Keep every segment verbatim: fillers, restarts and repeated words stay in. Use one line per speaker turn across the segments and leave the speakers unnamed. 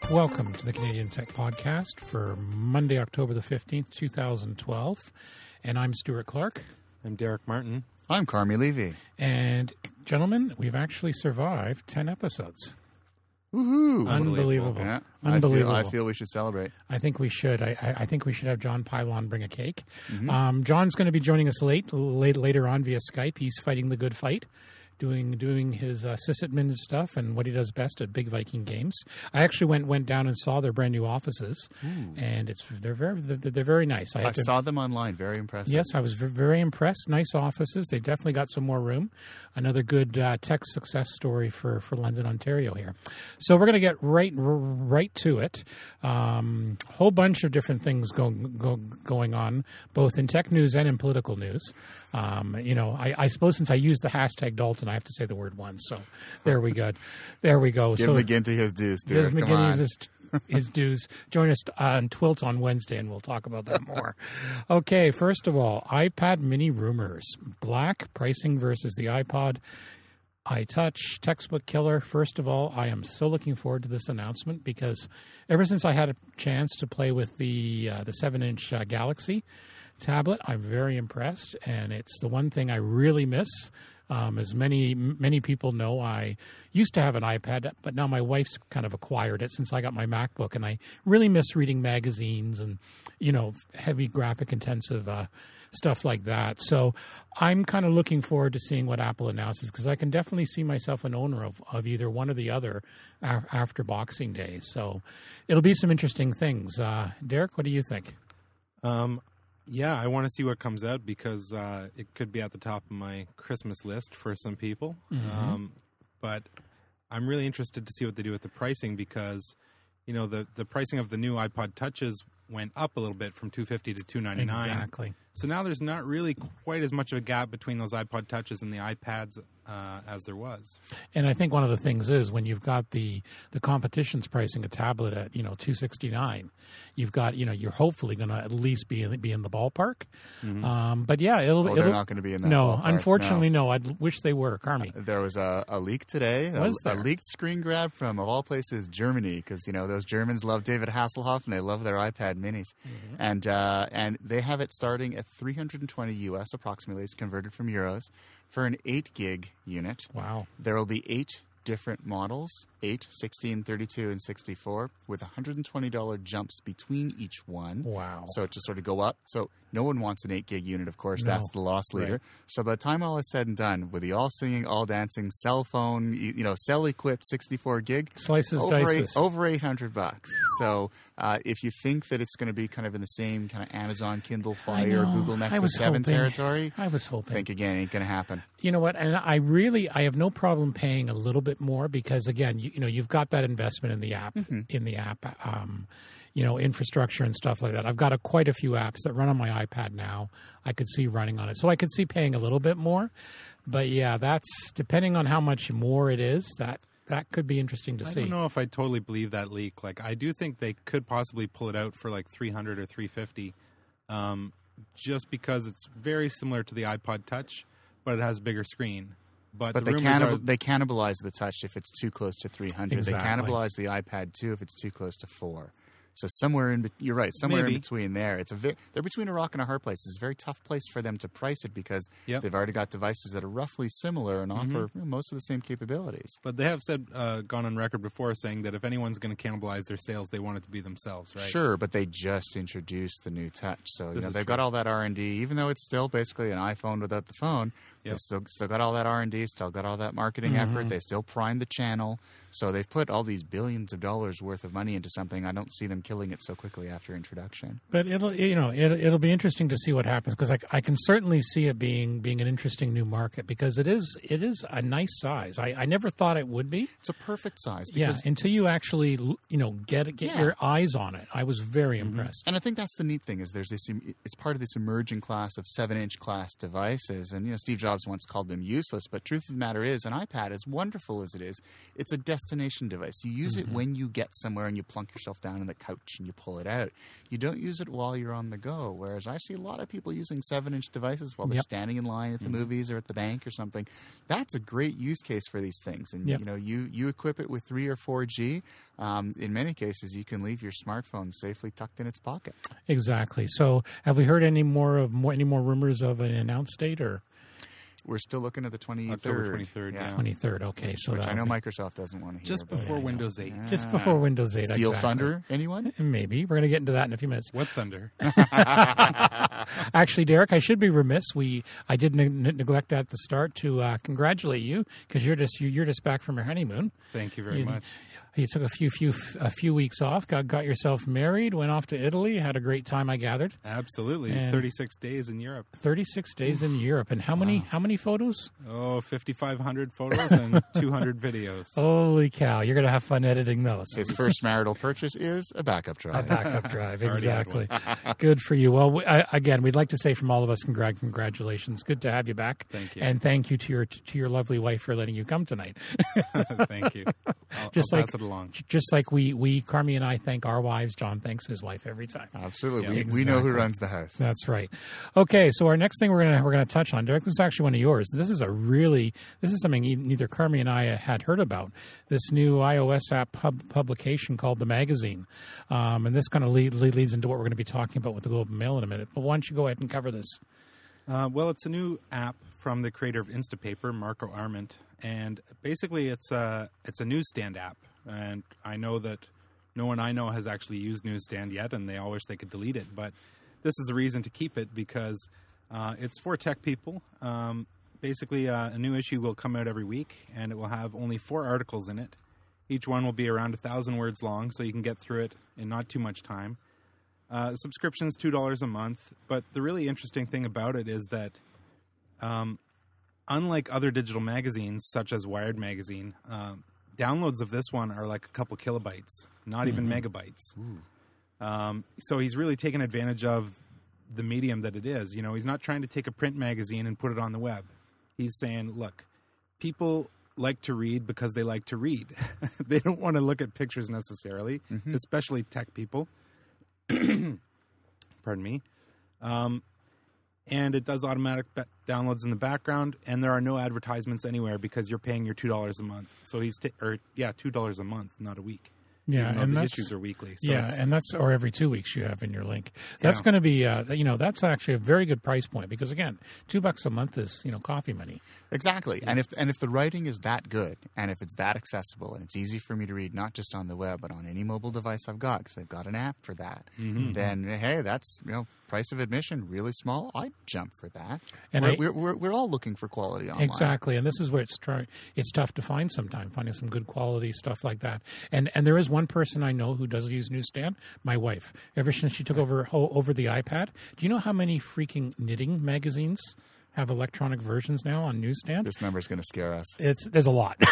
Welcome to the Canadian Tech Podcast for Monday, October the fifteenth, twenty twelve. And I'm Stuart Clark.
I'm Derek Martin.
I'm Carmi Levy.
And, gentlemen, we've actually survived ten episodes.
Woohoo!
Unbelievable.
Yeah,
Unbelievable.
I feel, I feel we should celebrate.
I think we should. I, I, I think we should have John Pylon bring a cake.
Mm-hmm.
Um, John's going to be joining us late, late later on via Skype. He's fighting the good fight. Doing doing his uh, sysadmin stuff and what he does best at Big Viking Games. I actually went went down and saw their brand new offices, Ooh. and it's they're very they're, they're very nice.
I, I to, saw them online. Very impressive.
Yes, I was very impressed. Nice offices. They definitely got some more room. Another good uh, tech success story for, for London, Ontario here. So we're going to get right right to it. Um, whole bunch of different things go, go, going on, both in tech news and in political news. Um, you know, I, I suppose since I used the hashtag Dalton, I have to say the word once. So there we go. There we go.
Give
so,
McGinty his dues, dude.
Give McGinty his, his dues. Join us on Twilt on Wednesday, and we'll talk about that more. Okay, first of all, iPad mini rumors. Black pricing versus the iPod. iTouch, textbook killer. First of all, I am so looking forward to this announcement because ever since I had a chance to play with the uh, the seven-inch uh, Galaxy tablet, I'm very impressed, and it's the one thing I really miss. Um, as many many people know, I used to have an iPad, but now my wife's kind of acquired it since I got my MacBook, and I really miss reading magazines and, you know, heavy graphic-intensive uh, stuff like that. So I'm kind of looking forward to seeing what Apple announces because I can definitely see myself an owner of, of either one or the other af- after Boxing Day. So it'll be some interesting things. Uh, Derek, what do you think?
Um. Yeah, I want to see what comes out because uh, it could be at the top of my Christmas list for some people. Mm-hmm. Um, but I'm really interested to see what they do with the pricing because, you know, the, the pricing of the new iPod Touches went up a little bit from two hundred fifty dollars to two hundred ninety-nine dollars.
Exactly.
So now there's not really quite as much of a gap between those iPod Touches and the iPads uh, as there was.
And I think one of the things is when you've got the, the competition's pricing a tablet at, you know, two hundred sixty-nine dollars, you've got, you know, you're hopefully going to at least be in, be in the ballpark.
Mm-hmm.
Um, but yeah, it'll
well,
it'll,
they're not going to be in that
no,
ballpark.
Unfortunately, no. no. I wish they were. Carmi.
Uh, there was a, a leak today.
Was
a,
there?
a leaked screen grab from, of all places, Germany, because, you know, those Germans love David Hasselhoff and they love their iPad minis. Mm-hmm. And uh, and they have it starting at three hundred twenty U S approximately. It's converted from euros for an eight gig unit.
Wow.
There will be eight different models, eight, sixteen, thirty-two, and sixty-four, with one hundred twenty dollars jumps between each one.
Wow.
So to sort of go up. So no one wants an eight gig unit, of course.
No.
That's the loss leader.
Right.
So by the time all is said and done, with the all singing, all dancing, cell phone, you, you know, cell equipped sixty-four gig,
slices,
over
dices.
Eight, over eight hundred bucks. So uh, if you think that it's going to be kind of in the same kind of Amazon Kindle Fire, Google Nexus seven
hoping,
territory,
I was hoping.
think again, ain't going to happen.
You know what? And I really, I have no problem paying a little bit more because again, you, you know, you've got that investment in the app, mm-hmm. in the app, um, you know, infrastructure and stuff like that. I've got a, quite a few apps that run on my iPad now. I could see running on it. So I could see paying a little bit more. But yeah, that's depending on how much more it is, that that could be interesting to
I
see.
I don't know if I totally believe that leak. Like, I do think they could possibly pull it out for like three hundred or three fifty, um, just because it's very similar to the iPod Touch, but it has a bigger screen. But,
but
the
they,
cannibal-
are, they cannibalize the Touch if it's too close to three hundred.
Exactly.
They cannibalize the iPad too if it's too close to four. So somewhere in, be- you're right, somewhere
Maybe.
in between there. It's a ve- they're between a rock and a hard place. It's a very tough place for them to price it because
yep.
they've already got devices that are roughly similar and
mm-hmm.
offer you know, most of the same capabilities.
But they have said, uh, gone on record before saying that if anyone's going to cannibalize their sales, they want it to be themselves, right?
Sure, but they just introduced the new Touch, so you
This
know
is
they've
true.
got all that R and D. Even though it's still basically an iPhone without the phone,
yep.
they still still got all that R and D, still got all that marketing
mm-hmm.
effort. They still primed the channel, so they've put all these billions of dollars worth of money into something. I don't see them killing it so quickly after introduction.
But it'll, you know, it, it'll be interesting to see what happens because I, I can certainly see it being being an interesting new market because it is it is a nice size. I, I never thought it would be.
It's a perfect size.
Yeah,
Because,
until you actually, you know, get get
Yeah.
your eyes on it. I was very
mm-hmm.
impressed.
And I think that's the neat thing is there's this. It's part of this emerging class of seven-inch class devices, and you know Steve Jobs Jobs once called them useless, but truth of the matter is, an iPad, as wonderful as it is, it's a destination device. You use mm-hmm. it when you get somewhere and you plunk yourself down on the couch and you pull it out. You don't use it while you're on the go, whereas I see a lot of people using seven-inch devices while they're yep. standing in line at the mm-hmm. movies or at the bank or something. That's a great use case for these things. And,
yep.
you know, you, you equip it with three or four G. Um, in many cases, you can leave your smartphone safely tucked in its pocket.
Exactly. So have we heard any more of more, any more rumors of an announced date, or?
We're still looking at the twenty-third.
October twenty-third, yeah.
twenty-third, okay. So
Which I know
be...
Microsoft doesn't want to hear.
Just before
yeah.
Windows eight.
Yeah.
Just before Windows eight,
Steel
exactly.
Thunder, anyone?
Maybe. We're going to get into that in a few minutes.
What thunder?
Actually, Derek, I should be remiss. We I did ne- neglect that at the start to uh, congratulate you, because you're just you're just back from your honeymoon.
Thank you very
you,
much.
You took a few few a few weeks off, got got yourself married, went off to Italy, had a great time, I gathered.
Absolutely.
And
thirty-six days in Europe.
thirty-six days in Europe. And how many
Wow.
how many photos?
Oh, fifty-five hundred photos and two hundred videos.
Holy cow, you're going to have fun editing those.
His first marital purchase is a backup drive.
A backup drive,
Already had
exactly. Good for you. Well, we, I, again, we'd like to say from all of us, congr- congratulations. Good to have you back.
Thank you.
And thank you to your to your lovely wife for letting you come tonight.
Thank you. I'll,
Just
I'll
like
pass it along.
Just like we, we, Carmi and I thank our wives, John thanks his wife every time.
Absolutely.
Yeah,
we, we know who
exactly.
runs the house.
That's right. Okay, so our next thing we're gonna we're gonna touch on, Derek, this is actually one of yours. This is a really this is something neither Carmi and I had heard about. This new iOS app pub, publication called The Magazine, um, and this kind of lead, lead, leads into what we're going to be talking about with the Globe and Mail in a minute. But why don't you go ahead and cover this?
Uh, well, it's a new app from the creator of Instapaper, Marco Arment, and basically it's a it's a newsstand app. And I know that no one I know has actually used Newsstand yet, and they all wish they could delete it. But this is a reason to keep it, because uh, it's for tech people. Um, basically, uh, a new issue will come out every week, and it will have only four articles in it. Each one will be around a thousand words long, so you can get through it in not too much time. Uh, subscription is two dollars a month, but the really interesting thing about it is that um, unlike other digital magazines, such as Wired Magazine, um, downloads of this one are like a couple kilobytes, not even mm-hmm. megabytes. Um, so he's really taken advantage of the medium that it is. You know, he's not trying to take a print magazine and put it on the web. He's saying, look, people like to read because they like to read. They don't want to look at pictures necessarily, mm-hmm. especially tech people. Pardon me. Um, and it does automatic be- downloads in the background, and there are no advertisements anywhere because you're paying your two dollars a month. So he's, t- or yeah, two dollars a month, not a week.
Yeah,
and
the
that's, issues are weekly. So
yeah, and that's or every two weeks you have in your link. That's yeah. going to be, uh, you know, that's actually a very good price point because again, two bucks a month is you know coffee money.
Exactly, yeah. and if and if the writing is that good, and if it's that accessible, and it's easy for me to read, not just on the web but on any mobile device I've got, because I've got an app for that, mm-hmm. then hey, that's you know. Price of admission really small. I'd jump for that. And we're, I, we're, we're we're all looking for quality online.
Exactly, and this is where it's try, it's tough to find sometimes finding some good quality stuff like that. And and there is one person I know who does use Newsstand. My wife. Ever since she took over over the iPad, do you know how many freaking knitting magazines have electronic versions now on Newsstand?
This number is going to scare us.
It's there's a lot,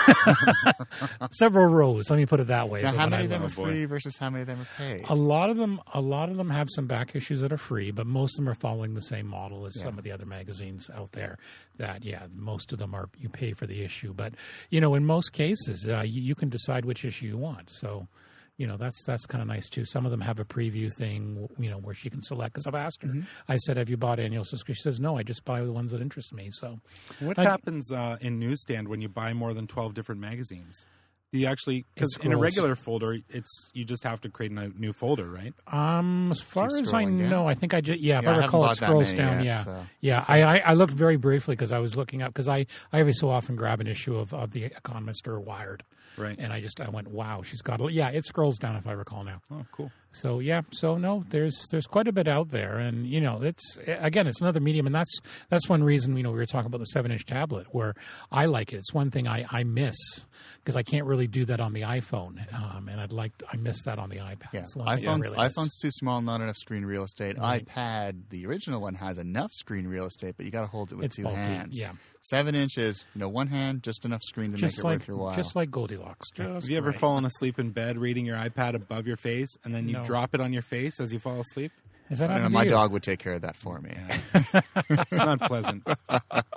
several rows. Let me put it that way.
Now, how many of them are free versus how many of them are paid?
A lot of them, a lot of them have some back issues that are free, but most of them are following the same model as yeah. some of the other magazines out there. That yeah, most of them are you pay for the issue, but you know in most cases uh, you, you can decide which issue you want. So. You know, that's that's kind of nice, too. Some of them have a preview thing, you know, where she can select. Because I've asked her. Mm-hmm. I said, have you bought annual subscription? She says, no, I just buy the ones that interest me. So,
What
I,
happens uh, in Newsstand when you buy more than twelve different magazines? Do you actually, because in a regular folder, it's you just have to create a new folder, right?
Um, as far
Keep
as I
down.
know, I think I just, yeah, if
yeah,
I recall,
I
it scrolls down.
Yet,
yeah.
So.
Yeah. I, I, I looked very briefly because I was looking up, because I, I every so often grab an issue of, of The Economist or Wired.
Right.
And I just, I went, wow, she's got, a, yeah, it scrolls down if I recall now.
Oh, cool.
So, yeah, so no, there's there's quite a bit out there. And, you know, it's, again, it's another medium. And that's that's one reason, you know, we were talking about the seven-inch tablet where I like it. It's one thing I, I miss because I can't really do that on the iPhone. Um, and I'd like, I miss that on the iPad.
Yeah.
iPhone's,
really iPhone's too small, not enough screen real estate.
Right.
iPad, the original one, has enough screen real estate, but you got to hold it with
it's
two
bulky.
hands.
Yeah.
Seven inches, you know, one hand, just enough screen to
just
make it
like,
worth your while.
Just like Goldilocks. Just
Have you ever
great.
fallen asleep in bed reading your iPad above your face, and then you
No.
drop it on your face as you fall asleep?
Is that
I don't know, my dog would take care of that for me.
It's not pleasant.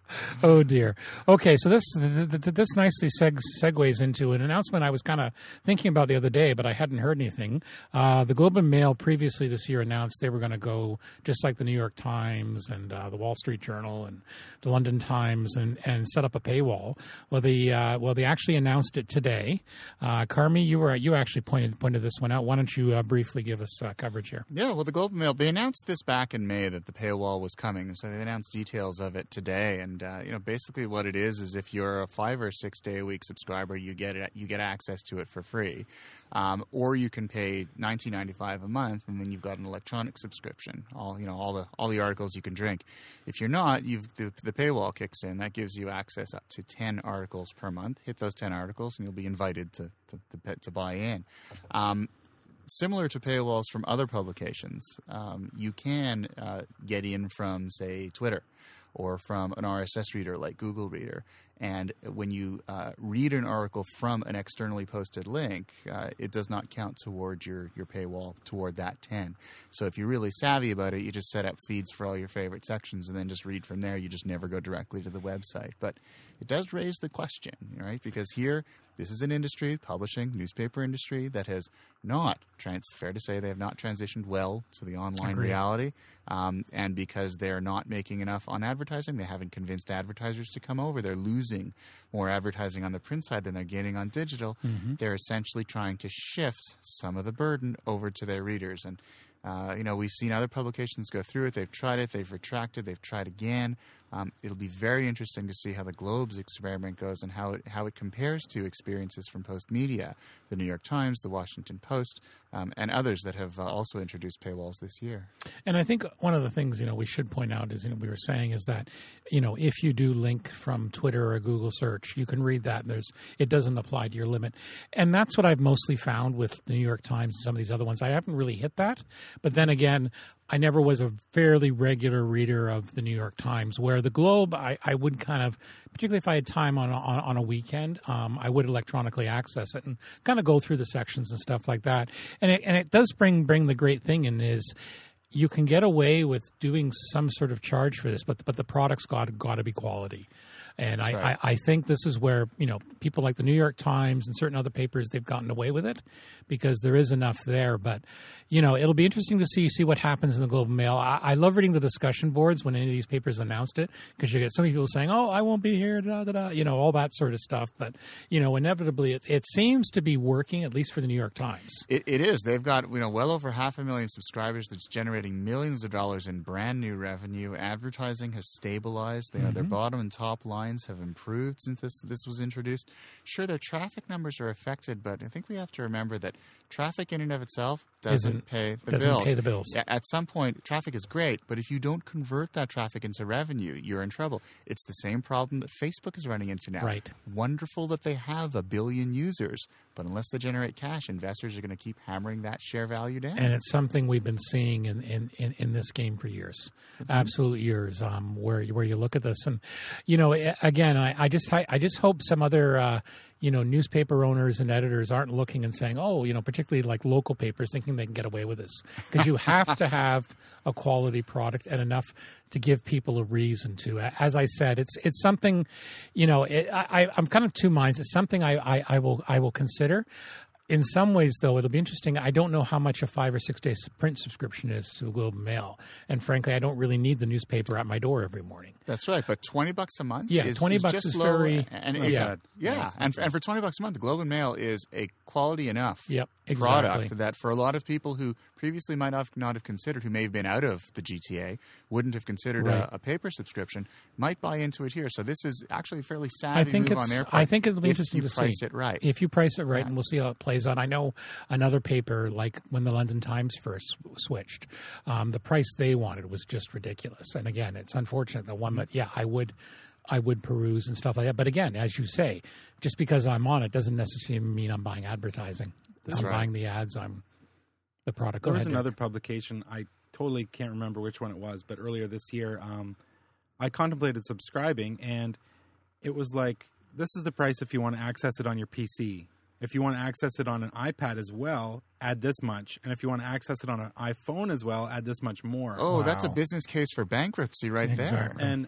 Oh dear. Okay, so this th- th- this nicely seg- segues into an announcement I was kind of thinking about the other day, but I hadn't heard anything. Uh, the Globe and Mail previously this year announced they were going to go just like the New York Times and uh, the Wall Street Journal and the London Times and, and set up a paywall. Well, the uh, well they actually announced it today. Uh, Carmi, you were you actually pointed pointed this one out. Why don't you uh, briefly give us uh, coverage here?
Yeah, well, the Globe and Mail, they announced this back in May that the paywall was coming, so they announced details of it today. And uh, you know, basically what it is is if you're a five or six day a week subscriber, you get it, you get access to it for free, um, or you can pay nineteen ninety-five a month, and then you've got an electronic subscription. All you know, all the all the articles you can drink. If you're not, you've the, the paywall kicks in. That gives you access up to ten articles per month. Hit those ten articles, and you'll be invited to to, to, to buy in. Um, Similar to paywalls from other publications, um, you can uh, get in from, say, Twitter or from an R S S reader like Google Reader. And when you uh, read an article from an externally posted link, uh, it does not count toward your, your paywall, toward that ten. So if you're really savvy about it, you just set up feeds for all your favorite sections and then just read from there. You just never go directly to the website. But it does raise the question, right? Because here, this is an industry, publishing, newspaper industry, that has not, it's fair to say, they have not transitioned well to the online
Agreed.
reality. Um, and because they're not making enough on advertising, they haven't convinced advertisers to come over. They're losing more advertising on the print side than they're gaining on digital. Mm-hmm. They're essentially trying to shift some of the burden over to their readers. And, uh, you know, we've seen other publications go through it. They've tried it. They've retracted. They've tried again. Um, it'll be very interesting to see how the Globe's experiment goes and how it how it compares to experiences from Post Media, the New York Times, the Washington Post, um, and others that have uh, also introduced paywalls this year.
And I think one of the things, you know, we should point out is, you know, we were saying is that, you know, if you do link from Twitter or a Google search, you can read that. And there's it doesn't apply to your limit. And that's what I've mostly found with the New York Times and some of these other ones. I haven't really hit that. But then again, I never was a fairly regular reader of the New York Times, where the Globe, I, I would kind of, particularly if I had time on a, on, on a weekend, um, I would electronically access it and kind of go through the sections and stuff like that. And it, and it does bring bring the great thing in is you can get away with doing some sort of charge for this, but but the product's got got to be quality. And I,
right.
I, I think this is where, you know, people like the New York Times and certain other papers, they've gotten away with it because there is enough there. But, you know, it'll be interesting to see see what happens in the Globe and Mail. I, I love reading the discussion boards when any of these papers announced it, because you get so many people saying, oh, I won't be here, da, da, da, you know, all that sort of stuff. But, you know, inevitably it, it seems to be working, at least for the New York Times.
It, it is. They've got, you know, well over half a million subscribers that's generating millions of dollars in brand new revenue. Advertising has stabilized. You know, mm-hmm. Their bottom and top lines have improved since this this was introduced. Sure, their traffic numbers are affected, but I think we have to remember that traffic in and of itself doesn't
Isn't,
pay the
doesn't
bills.
pay the bills.
At some point, traffic is great, but if you don't convert that traffic into revenue, you're in trouble. It's the same problem that Facebook is running into now.
Right.
Wonderful that they have a billion users, but unless they generate cash, investors are going to keep hammering that share value down.
And it's something we've been seeing in, in, in, in this game for years, mm-hmm. absolute years, um, where where you look at this. And, you know, again, I, I just I just hope some other, uh, you know, newspaper owners and editors aren't looking and saying, oh, you know, particularly like local papers, thinking they can get away with this. Because you have to have a quality product and enough to give people a reason to. As I said, it's it's something, you know, it, I, I'm kind of two minds. It's something I, I, I will I will consider. In some ways, though, it'll be interesting. I don't know how much a five or six day print subscription is to the Globe and Mail, and frankly, I don't really need the newspaper at my door every morning.
That's right, but twenty bucks a month.
Yeah,
is,
twenty
is
bucks
just
is
low,
very.
and
yeah,
it's,
yeah,
yeah,
yeah
and and for twenty bucks a month, the Globe and Mail is a quality enough
yep, exactly.
product that for a lot of people who previously might have not have considered, who may have been out of the G T A, wouldn't have considered
right.
a, a paper subscription, might buy into it here. So this is actually a fairly savvy
I think
move
it's,
on their part.
I think it'll be
if
interesting
you
to
price
see
it right.
If you price it right,
yeah.
and we'll see how it plays out. I know another paper, like when the London Times first switched, um, the price they wanted was just ridiculous. And again, it's unfortunate. The one that, yeah, I would. I would peruse and stuff like that. But again, as you say, just because I'm on it doesn't necessarily mean I'm buying advertising.
That's
I'm
right.
buying the ads. I'm the product. Go
There was
ahead,
another
Dick.
publication, I totally can't remember which one it was, but earlier this year, um, I contemplated subscribing, and it was like, this is the price if you want to access it on your P C. If you want to access it on an iPad as well, add this much. And if you want to access it on an iPhone as well, add this much more.
Oh,
Wow.
that's a business case for bankruptcy right
Exactly.
there.
And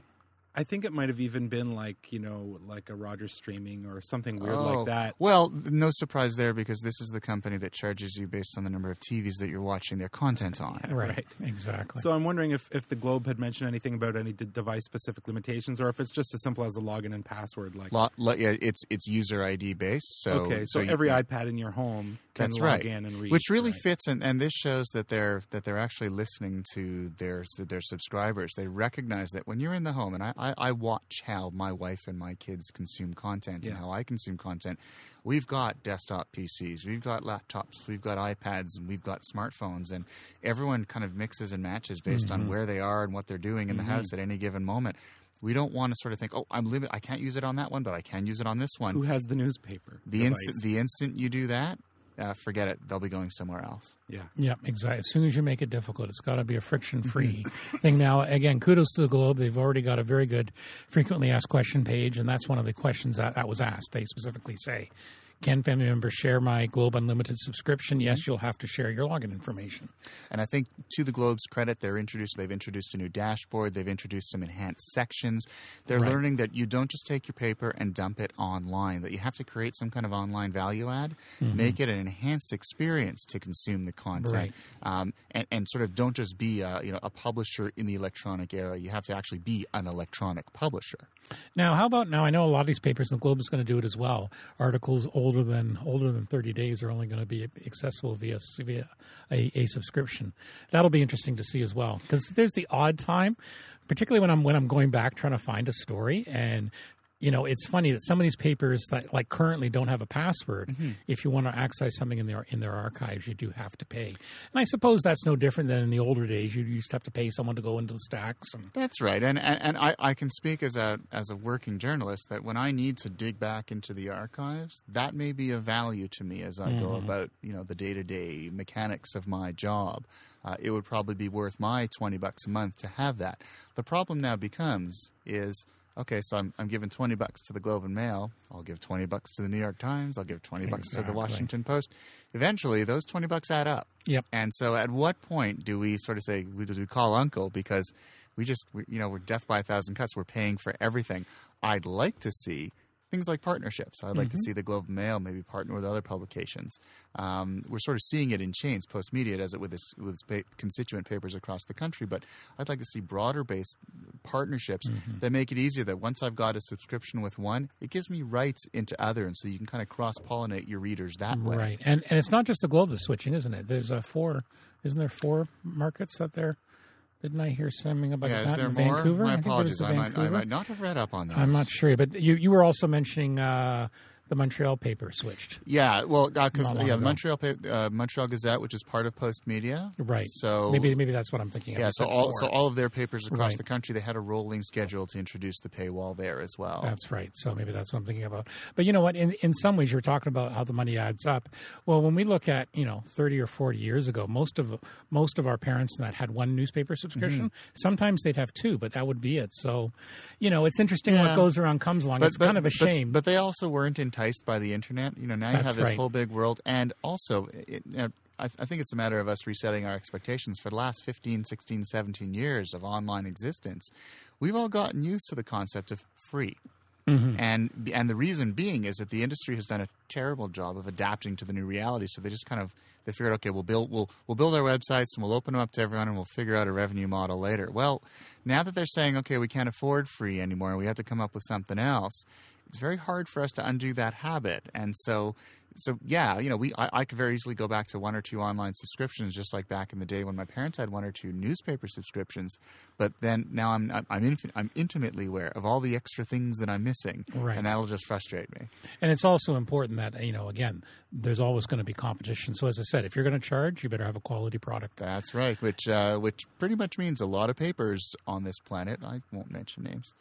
I think it might have even been like, you know, like a Rogers Streaming or something weird
Oh,
like that.
Well, no surprise there because this is the company that charges you based on the number of T Vs that you're watching their content on.
Right,
Right.
exactly.
So I'm wondering if, if the Globe had mentioned anything about any de- device-specific limitations, or if it's just as simple as a login and password. Like,
Lo- lo- yeah, it's it's user I D based. So
okay, so,
you-
every
yeah.
iPad in your home can
That's
log
right.
in and read.
Which really
right.
fits, and, and this shows that they're that they're actually listening to their their subscribers. They recognize that when you're in the home, and I, I, I watch how my wife and my kids consume content
Yeah.
and how I consume content. We've got desktop P Cs, we've got laptops, we've got iPads, and we've got smartphones, and everyone kind of mixes and matches based
Mm-hmm.
on where they are and what they're doing in the house at any given moment. We don't want to sort of think, oh, I'm limit. I can't use it on that one, but I can use it on this one.
Who has the newspaper?
The
device?
instant the instant you do that, uh, forget it. They'll be going somewhere else.
Yeah.
Yeah, exactly. As soon as you make it difficult, it's got to be a friction-free thing. Now, again, kudos to the Globe. They've already got a very good frequently asked question page, and that's one of the questions that, that was asked. They specifically say, can family members share my Globe Unlimited subscription? Yes, you'll have to share your login information.
And I think to the Globe's credit, they're introduced. They've introduced a new dashboard. They've introduced some enhanced sections. They're
Right.
learning that you don't just take your paper and dump it online. That you have to create some kind of online value add, make it an enhanced experience to consume the content,
Right.
um, and, and sort of don't just be a, you know a publisher in the electronic era. You have to actually be an electronic publisher.
Now, how about now? I know a lot of these papers, and the Globe is going to do it as well. Articles older than older than thirty days are only going to be accessible via via a, a subscription. That'll be interesting to see as well, because there's the odd time, particularly when I'm when I'm going back trying to find a story, and you know, it's funny that some of these papers that like currently don't have a password.
Mm-hmm.
If you want to access something in their in their archives, you do have to pay. And I suppose that's no different than in the older days. You used to have to pay someone to go into the stacks. And
That's right, and and, and I, I can speak as a as a working journalist that when I need to dig back into the archives, that may be of value to me as I go about you know the day to day mechanics of my job. Uh, it would probably be worth my twenty bucks a month to have that. The problem now becomes is. Okay, so I'm I'm giving twenty bucks to the Globe and Mail. I'll give twenty bucks to the New York Times. I'll give twenty bucks to the
Exactly.
Washington Post. Eventually, those twenty bucks add up.
Yep.
And so, at what point do we sort of say, we- do we call uncle because we just, we, you know, we're death by a thousand cuts. We're paying for everything. I'd like to see things like partnerships. I'd like
Mm-hmm.
to see the Globe and Mail maybe partner with other publications. Um, we're sort of seeing it in chains. Postmedia does it with its, with its pa- constituent papers across the country. But I'd like to see broader-based partnerships
Mm-hmm.
that make it easier that once I've got a subscription with one, it gives me rights into other. And so you can kind of cross-pollinate your readers that way.
right, and and it's not just the Globe that's switching, isn't it? There's a four, isn't there four markets that they're? Didn't I hear something about
Yeah,
that
is there
in
more?
Vancouver?
My
I think there was
apologies.
the
I might, I
Vancouver.
might not have read up on that.
I'm not sure, but you you were also mentioning uh, the Montreal paper switched.
Yeah, well, because
Not long
yeah,
ago.
Montreal pa- uh, Montreal Gazette, which is part of Postmedia,
Right.
So
maybe maybe that's what I'm thinking of.
yeah,
You
so
said
all
four.
so all of their papers across
Right.
the country, they had a rolling schedule to introduce the paywall there as well.
That's right. So maybe that's what I'm thinking about. But you know what? In in some ways, you're talking about how the money adds up. Well, when we look at you know thirty or forty years ago, most of most of our parents that had one newspaper subscription,
Mm-hmm.
sometimes they'd have two, but that would be it. So, you know, it's interesting
Yeah.
what goes around comes along. it's kind of a
but-
shame.
But, they also weren't enticed by the internet. You know, now you
That's
have this
right.
whole big world, and also, it, you know, I, I think it's a matter of us resetting our expectations. For the last fifteen, sixteen, seventeen years of online existence, we've all gotten used to the concept of free.
Mm-hmm.
And and the reason being is that the industry has done a terrible job of adapting to the new reality. So they just kind of they figured, okay, we'll build we'll we'll build our websites and we'll open them up to everyone and we'll figure out a revenue model later. Well, now that they're saying, okay, we can't afford free anymore and we have to come up with something else, it's very hard for us to undo that habit. And so so yeah, you know, we I, I could very easily go back to one or two online subscriptions, just like back in the day when my parents had one or two newspaper subscriptions. But then now I'm I'm I'm, inf- I'm intimately aware of all the extra things that I'm missing,
Right.
and that'll just frustrate me.
And it's also important that, you know, again, there's always going to be competition. So as I said, if you're going to charge, you better have a quality product.
That's right, which uh, which pretty much means a lot of papers on this planet, I won't mention names,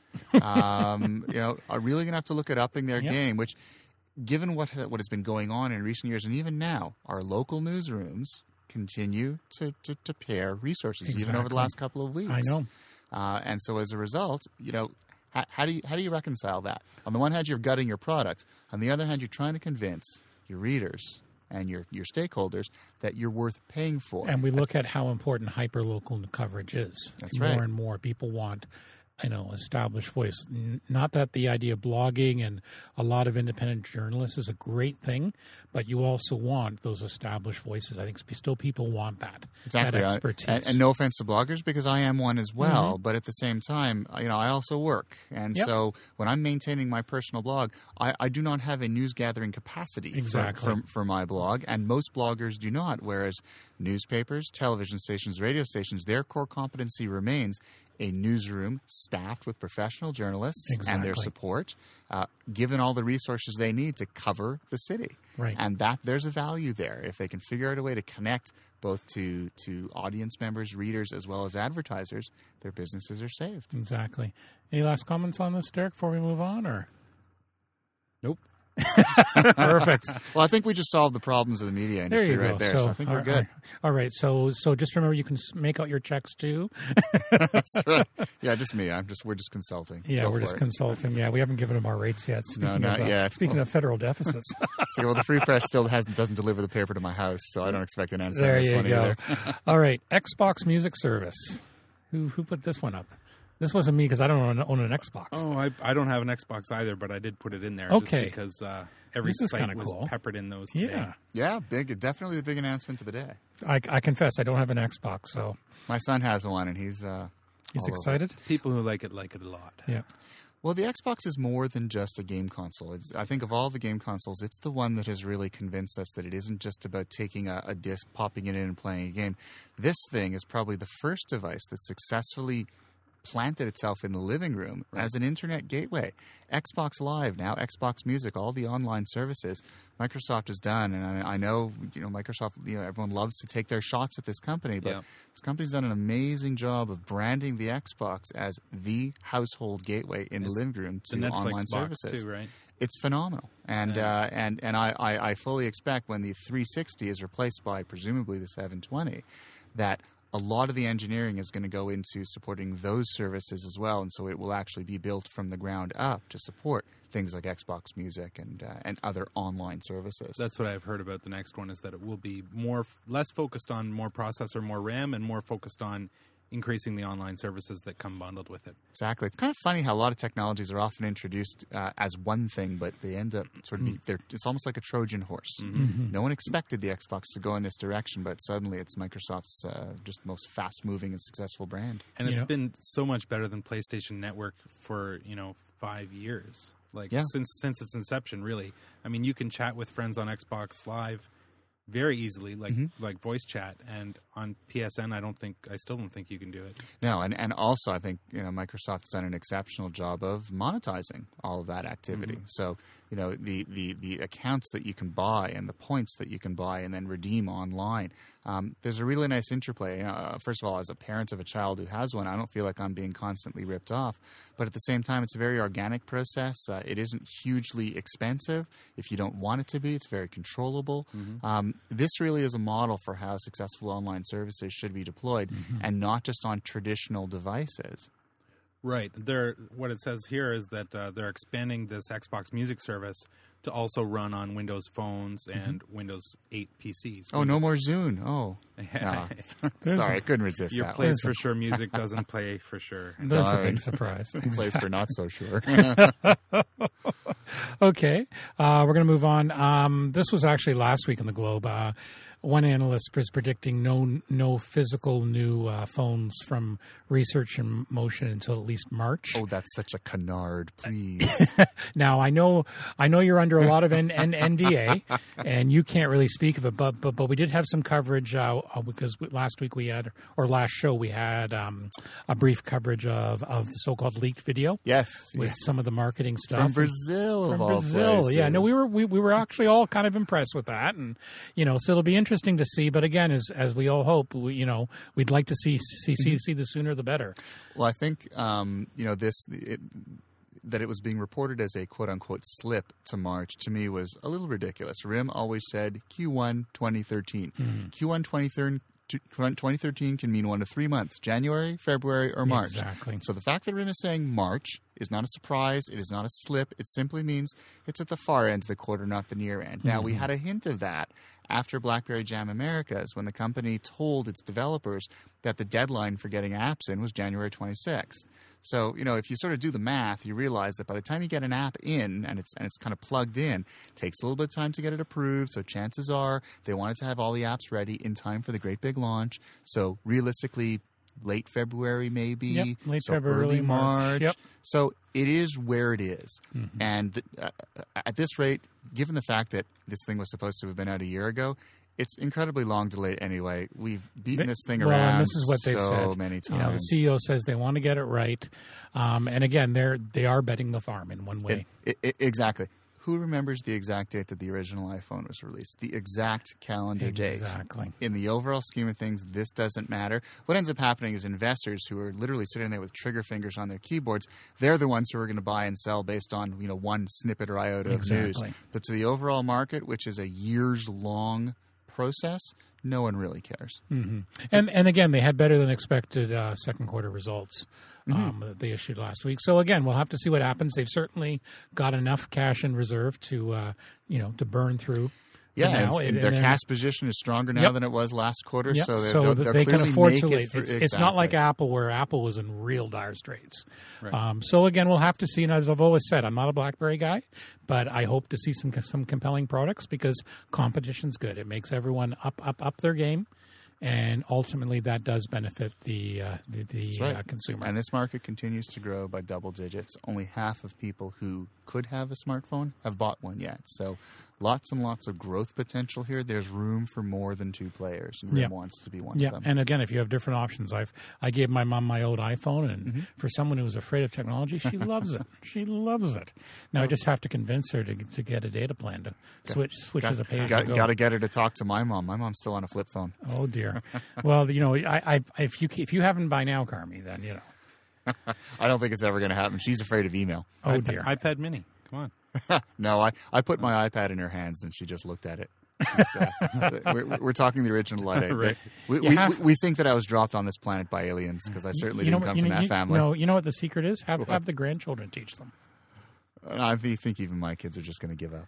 um, you know, are really going to have to look at upping their
Yep.
game. Which, given what what has been going on in recent years, and even now, our local newsrooms continue to to, to pair resources, even over the
Exactly.
last couple of weeks.
I know.
uh, and so as a result, you know. How, how do you how do you reconcile that? On the one hand, you're gutting your product. On the other hand, you're trying to convince your readers and your, your stakeholders that you're worth paying for.
And we look at how important hyper-local coverage is.
That's
more
right.
and more people want you know, established voice. N- Not that the idea of blogging and a lot of independent journalists is a great thing, but you also want those established voices. I think still people want that,
Exactly.
that
I-
expertise.
and, and no offense to bloggers, because I am one as well. But at the same time, you know, I also work. And
Yep.
so when I'm maintaining my personal blog, I, I do not have a news gathering capacity for-
Exactly.
for, for my blog. And most bloggers do not. Whereas newspapers, television stations, radio stations, their core competency remains a newsroom staffed with professional journalists and their
Exactly.
support, uh, given all the resources they need to cover the city.
Right.
And that there's a value there. If they can figure out a way to connect both to, to audience members, readers, as well as advertisers, their businesses are saved.
Exactly. Any last comments on this, Derek, before we move on? Or
Nope.
perfect.
Well, I think we just solved the problems of the media
There
industry
you
right
go.
there. So, I think we're
all-
good.
All right. So, so just remember, you can s- make out your checks too.
That's right. Yeah, just me. I'm just we're just consulting.
Yeah,
Go
we're
for
just
it.
consulting. Yeah, we haven't given them our rates yet. Speaking
not
of, uh,
yet.
Speaking of federal deficits.
So, well, the Free Press still has doesn't deliver the paper to my house, so I don't expect an answer
There
on this
you
one
go.
either.
All right, Xbox Music Service. Who who put this one up? This wasn't me because I don't own, own an Xbox.
Oh, I, I don't have an Xbox either, but I did put it in there.
Okay.
Just because uh, every
This is
site
kinda
was
cool.
peppered in those today.
Yeah,
Yeah, big, definitely a big announcement of the day.
I, I confess I don't have an Xbox, so
My son has one, and he's uh,
he's
all over it.
excited.
People who like it like it a lot.
Yeah,
Well, the Xbox is more than just a game console. It's, I think of all the game consoles, it's the one that has really convinced us that it isn't just about taking a, a disc, popping it in, and playing a game. This thing is probably the first device that successfully planted itself in the living room as an internet gateway. Xbox Live, now Xbox Music, all the online services Microsoft has done, and I, I know you know Microsoft. You know everyone loves to take their shots at this company, but
Yeah.
this company's done an amazing job of branding the Xbox as the household gateway in the living room
The
to
Netflix
online
box
services.
too, right?
It's phenomenal, and
Yeah.
uh, and and I, I, I fully expect when the three sixty is replaced by presumably the seven twenty, that a lot of the engineering is going to go into supporting those services as well, and so it will actually be built from the ground up to support things like Xbox Music and uh, and other online services.
That's what I've heard about the next one, is that it will be more less focused on more processor, more RAM, and more focused on increasing the online services that come bundled with it.
Exactly. It's kind of funny how a lot of technologies are often introduced uh, as one thing, but they end up sort of be, they're, it's almost like a Trojan horse. No one expected the Xbox to go in this direction, but suddenly it's Microsoft's uh, just most fast-moving and successful brand.
And it's
Yeah.
been so much better than PlayStation Network for, you know, five years. Like
Yeah.
since since its inception, really. I mean, you can chat with friends on Xbox Live very easily, like like voice chat, and on P S N, I don't think, I still don't think you can do it.
No, and, and also I think you know Microsoft's done an exceptional job of monetizing all of that activity. So you know the, the, the accounts that you can buy and the points that you can buy and then redeem online. Um, there's a really nice interplay. You know, uh, first of all, as a parent of a child who has one, I don't feel like I'm being constantly ripped off. But at the same time, it's a very organic process. Uh, it isn't hugely expensive. If you don't want it to be, it's very controllable. Um, this really is a model for how successful online services should be deployed, and not just on traditional devices.
Right. They're, what it says here is that uh, they're expanding this Xbox Music service to also run on Windows phones and Windows eight P Cs.
Oh, no more Zune. Oh, no. Sorry, I couldn't resist
Your
that.
plays for sure music doesn't play for sure.
there's a
Darn.
big surprise.
One. Place for not so sure.
Okay, uh, we're going to move on. Um, this was actually last week in the Globe. Uh, one analyst was predicting no no physical new uh, phones from Research in Motion until at least March.
Oh, that's such a canard, please.
Now I know I know you're under a lot of N- N- N D A and you can't really speak of it, but but but we did have some coverage uh, uh, because we, last week we had, or last show we had um, a brief coverage of of the so-called leaked video
Yes.
with
yes.
some of the marketing stuff
From Brazil,
From
of all
Brazil,
places.
yeah. No, we were we, we were actually all kind of impressed with that, and you know, so it'll be interesting to see. But again, as as we all hope, we, you know, we'd like to see see see, see the sooner the better.
Well, I think um, you know this it, that it was being reported as a quote unquote slip to March to me was a little ridiculous. R I M always said Q one twenty thirteen. Q one twenty thirteen can mean one to three months: January, February, or March.
Exactly.
So the fact that R I M is saying March is not a surprise. It is not a slip. It simply means it's at the far end of the quarter, not the near end. Now, we had a hint of that after BlackBerry Jam Americas, when the company told its developers that the deadline for getting apps in was January twenty-sixth. So, you know, if you sort of do the math, you realize that by the time you get an app in and it's and it's kind of plugged in, it takes a little bit of time to get it approved. So chances are they wanted to have all the apps ready in time for the great big launch. So realistically, late February maybe.
Yep, late
so
February,
early March.
March. Yep.
So it is where it is.
Mm-hmm.
And uh, at this rate, given the fact that this thing was supposed to have been out a year ago, it's incredibly long delayed anyway. We've beaten
They-
this thing
well,
around
and this is what they've
so
said.
many times.
You know, the C E O says they want to get it right, um, and again, they're they are betting the farm in one way.
It, it, it, exactly. Who remembers the exact date that the original iPhone was released? The exact calendar date.
Exactly.
In the overall scheme of things, this doesn't matter. What ends up happening is investors who are literally sitting there with trigger fingers on their keyboards, they're the ones who are going to buy and sell based on, you know, one snippet or iota
Exactly.
of news. But to the overall market, which is a years-long process, no one really cares.
Mm-hmm. And and again, they had better than expected uh, second quarter results um, that they issued last week. So again, we'll have to see what happens. They've certainly got enough cash in reserve to uh, you know to burn through.
Yeah,
now.
and,
And
their
then-
cash position is stronger now
Yep.
than it was last quarter.
Yep.
So, they're,
so
they're,
that
they're
they can
clearly
afford
make
to
it
wait.
through-
It's, it's not like
exactly.
Apple, where Apple was in real dire straits.
Right.
Um, so again, we'll have to see. And as I've always said, I'm not a BlackBerry guy, but I hope to see some some compelling products because competition's good. It makes everyone up up up their game, and ultimately that does benefit the uh, the, the
That's right.
uh, consumer.
And this market continues to grow by double digits. Only half of people who could have a smartphone have bought one yet. So lots and lots of growth potential here. There's room for more than two players, and RIM
Yeah.
wants to be one
Yeah,
of them.
and again, if you have different options, I've I gave my mom my old iPhone, and
Mm-hmm.
for someone who was afraid of technology, she loves it. She loves it. Now I just have to convince her to to get a data plan to switch switch as a page.
Got,
to go.
got to get her to talk to my mom. My mom's still on a flip phone.
Oh dear. Well, you know, I, I if you if you haven't by now, Carmi, then you know.
I don't think it's ever going to happen. She's afraid of email.
Oh
iPad,
dear.
iPad Mini. Come on.
No, I, I put my iPad in her hands, and she just looked at it. It's, uh, we're, we're talking the original Lite eight.
Right.
We,
You
we,
have-
we think that I was dropped on this planet by aliens because I certainly
you know,
didn't come
you
from
know,
that
you,
family.
No, you know what the secret is? Have have the grandchildren teach them.
I think even my kids are just going to give up.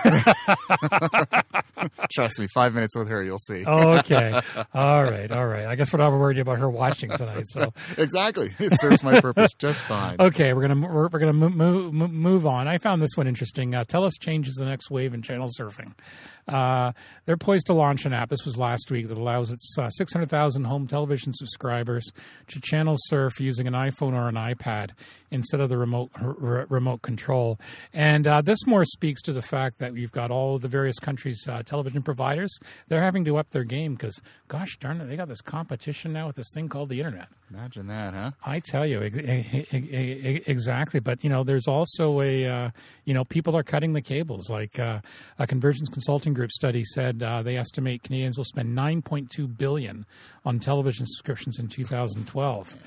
Trust me, five minutes with her, you'll see.
Okay. All right. All right. I guess we're not worried about her watching tonight. So
Exactly. It serves my purpose just fine.
okay, we're gonna we're, we're gonna move move move on. I found this one interesting. Uh, TELUS changes the next wave in channel surfing. Uh, they're poised to launch an app. This was last week that allows its uh, six hundred thousand home television subscribers to channel surf using an iPhone or an iPad instead of the remote r- remote control. And uh, this more speaks to the fact that you've got all the various countries' uh, television providers. They're having to up their game because, gosh darn it, they got this competition now with this thing called the internet.
Imagine that, huh?
I tell you, ex- ex- ex- exactly. But, you know, there's also a, uh, you know, people are cutting the cables. Like uh, a Convergence Consulting Group study said uh, they estimate Canadians will spend nine point two billion dollars on television subscriptions in two thousand twelve.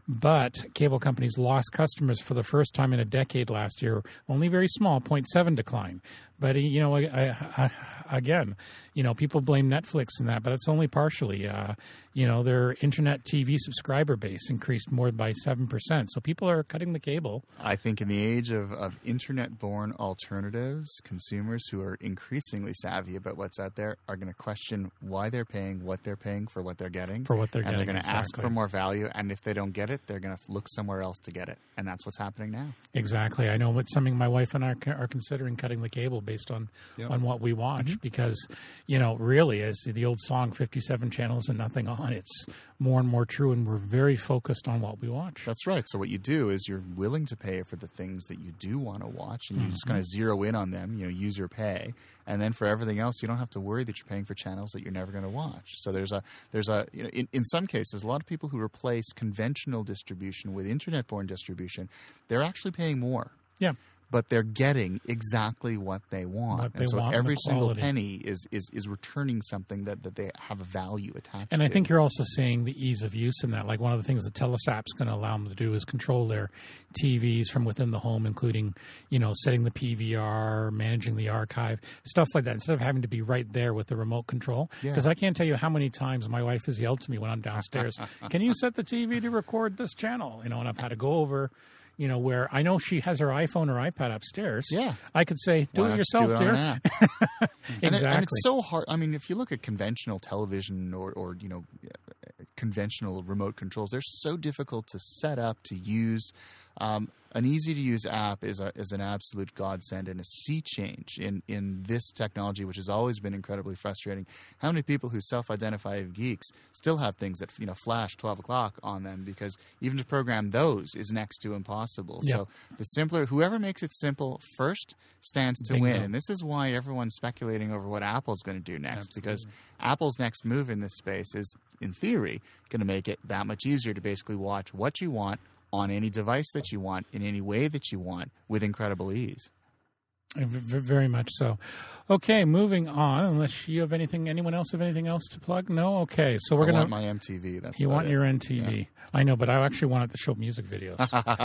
But cable companies lost customers for the first time in a decade last year. Only very small, zero point seven decline. But, you know, I, I, I, again, you know, people blame Netflix in that, but it's only partially. Uh, you know, their internet T V subscriber base increased more by seven percent. So people are cutting the cable.
I think in the age of, of internet-born alternatives, consumers who are increasingly savvy about what's out there are going to question why they're paying what they're paying for what they're getting.
For what they're
and
getting,
they're going to ask
exactly.
for more value, and if they don't get it, they're going to look somewhere else to get it. And that's what's happening now.
Exactly. I know it's something my wife and I are, are considering cutting the cable based on,
Yep.
on what we watch
Mm-hmm.
because, you know, really, as the, the old song, fifty-seven channels and nothing on, it's more and more true, and we're very focused on what we watch.
That's right. So what you do is you're willing to pay for the things that you do want to watch, and you just kind of zero in on them, you know, use your pay. And then for everything else, you don't have to worry that you're paying for channels that you're never going to watch. So there's a, there's a, you know, in, in some cases, a lot of people who replace conventional distribution with internet-born distribution, they're actually paying more.
Yeah.
But they're getting exactly what they want.
What they
and so
want and the
every single
quality.
penny is, is, is returning something that, that they have a value attached
And
to.
I think you're also seeing the ease of use in that. Like one of the things the TELUS app's going to allow them to do is control their T Vs from within the home, including, you know, setting the P V R, managing the archive, stuff like that, instead of having to be right there with the remote control.
Yeah.
Because I can't tell you how many times my wife has yelled to me when I'm downstairs, can you set the T V to record this channel? You know, and I've had to go over, you know, where I know she has her iPhone or iPad upstairs.
Yeah.
I could say, do
Why
it
not just
yourself,
do it on
dear.
an app? And, it-
Exactly.
and it's so hard. I mean, if you look at conventional television or, or you know, conventional remote controls. They're so difficult to set up, to use. Um, an easy-to-use app is a, is an absolute godsend and a sea change in, in this technology, which has always been incredibly frustrating. How many people who self-identify as geeks still have things that, you know, flash twelve o'clock on them, because even to program those is next to impossible.
Yeah.
So the simpler, whoever makes it simple first stands to
Bingo.
win. And this is why everyone's speculating over what Apple's going to do next,
Absolutely.
because Apple's next move in this space is, in theory, going to make it that much easier to basically watch what you want on any device that you want, in any way that you want, with incredible ease.
V- v- Very much so. Okay, moving on. Unless you have anything, anyone else have anything else to plug? No. Okay, so we're
I
gonna.
want my M T V. That's
You
about
want
it.
your N T V? Yeah. I know, but I actually wanted to show music videos.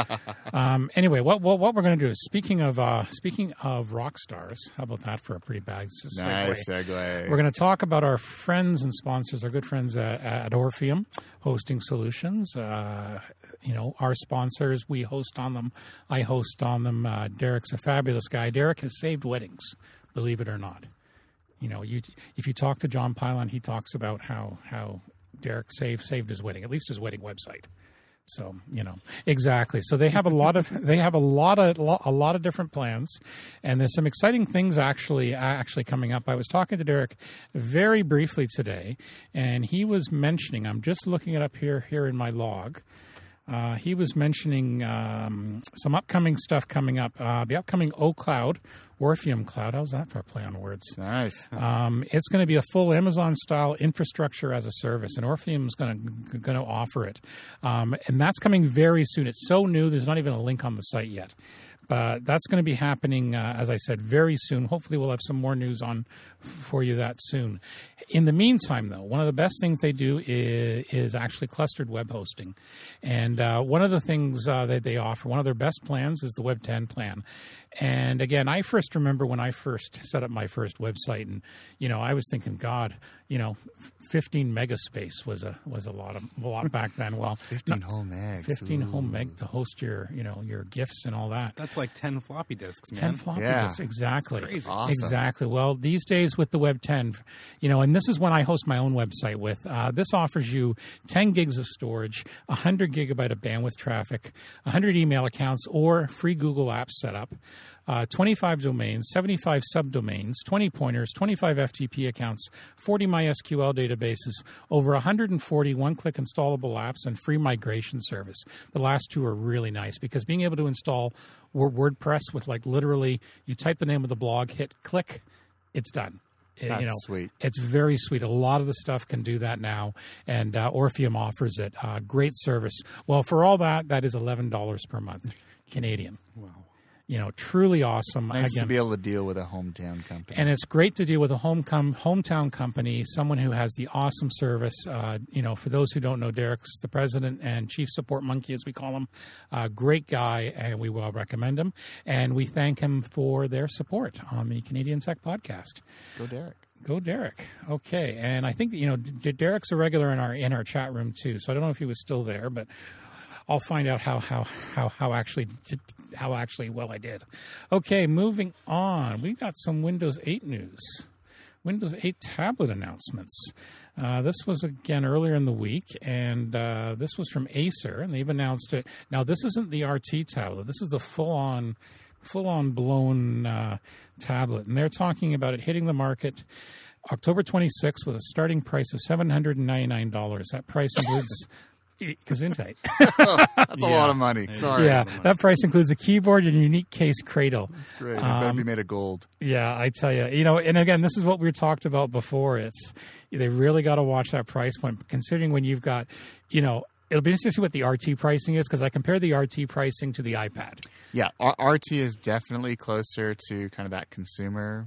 um, anyway, what, what what we're going to do is speaking of uh, speaking of rock stars. How about that for a pretty bad segue?
Nice segue.
We're going to talk about our friends and sponsors, our good friends at, at Orpheum Hosting Solutions. Uh, you know, our sponsors, we host on them. I host on them. Uh, Derek's a fabulous guy. Derek has saved weddings, believe it or not. You know, you if you talk to John Pylon, he talks about how how Derek saved saved his wedding, at least his wedding website. So, you know, exactly. So they have a lot of they have a lot of a lot of different plans, and there's some exciting things actually actually coming up. I was talking to Derek very briefly today, and he was mentioning. I'm just looking it up here here in my log. Uh, he was mentioning um, some upcoming stuff coming up. Uh, the upcoming O Cloud, Orpheum Cloud. How's that for a play on words?
Nice.
Um, it's going to be a full Amazon-style infrastructure as a service, and Orpheum's going to going to offer it. Um, and that's coming very soon. It's so new, there's not even a link on the site yet. But that's going to be happening, uh, as I said, very soon. Hopefully we'll have some more news on for you that soon. In the meantime, though, one of the best things they do is, is actually clustered web hosting. And uh, one of the things uh, that they offer, one of their best plans is the Web ten plan. And again, I first remember when I first set up my first website, and, you know, I was thinking, God, you know, fifteen megaspace was a was a lot of a lot back then. Well,
fifteen whole megs.
fifteen
Ooh.
whole meg to host your, you know, your GIFs and all that.
That's like ten floppy disks, man.
ten floppy
Yeah.
disks, exactly.
That's crazy.
Awesome.
Exactly. Well, these days with the Web ten, you know, and this is when I host my own website with, uh, this offers you ten gigs of storage, one hundred gigabyte of bandwidth traffic, one hundred email accounts, or free Google Apps setup. Uh, twenty-five domains, seventy-five subdomains, twenty pointers, twenty-five F T P accounts, forty MySQL databases, over one hundred forty one-click installable apps, and free migration service. The last two are really nice because being able to install WordPress with, like, literally you type the name of the blog, hit click, it's done. It-
That's
you know,
sweet.
It's very sweet. A lot of the stuff can do that now, and uh, Orpheum offers it. Uh, great service. Well, for all that, that is eleven dollars per month, Canadian.
Wow.
You know, truly awesome.
Nice
Again,
to be able to deal with a hometown company.
and it's great to deal with a home com- hometown company, someone who has the awesome service. Uh, you know, for those who don't know, Derek's the president and chief support monkey, as we call him. Uh, great guy, and we will recommend him. And we thank him for their support on the Canadian Tech Podcast.
Go Derek.
Go Derek. Okay, and I think, you know, D- Derek's a regular in our in our chat room too. So I don't know if he was still there, but I'll find out how how how how actually how actually well I did. Okay, moving on. We've got some Windows eight news. Windows eight tablet announcements. Uh, this was again earlier in the week, and uh, this was from Acer, and they've announced it. Now, this isn't the R T tablet. This is the full-on, full-on blown uh, tablet, and they're talking about it hitting the market October twenty-sixth with a starting price of seven hundred ninety-nine dollars. That price includes Gesundheit.
That's a lot of money. Sorry.
Yeah, that price includes a keyboard and a unique case cradle.
That's great. It better be made of gold.
Yeah, I tell you, you know, and again, this is what we talked about before. It's they really got to watch that price point, considering when you've got, you know, it'll be interesting to see what the R T pricing is because I compare the R T pricing to the iPad.
Yeah, R- RT is definitely closer to kind of that consumer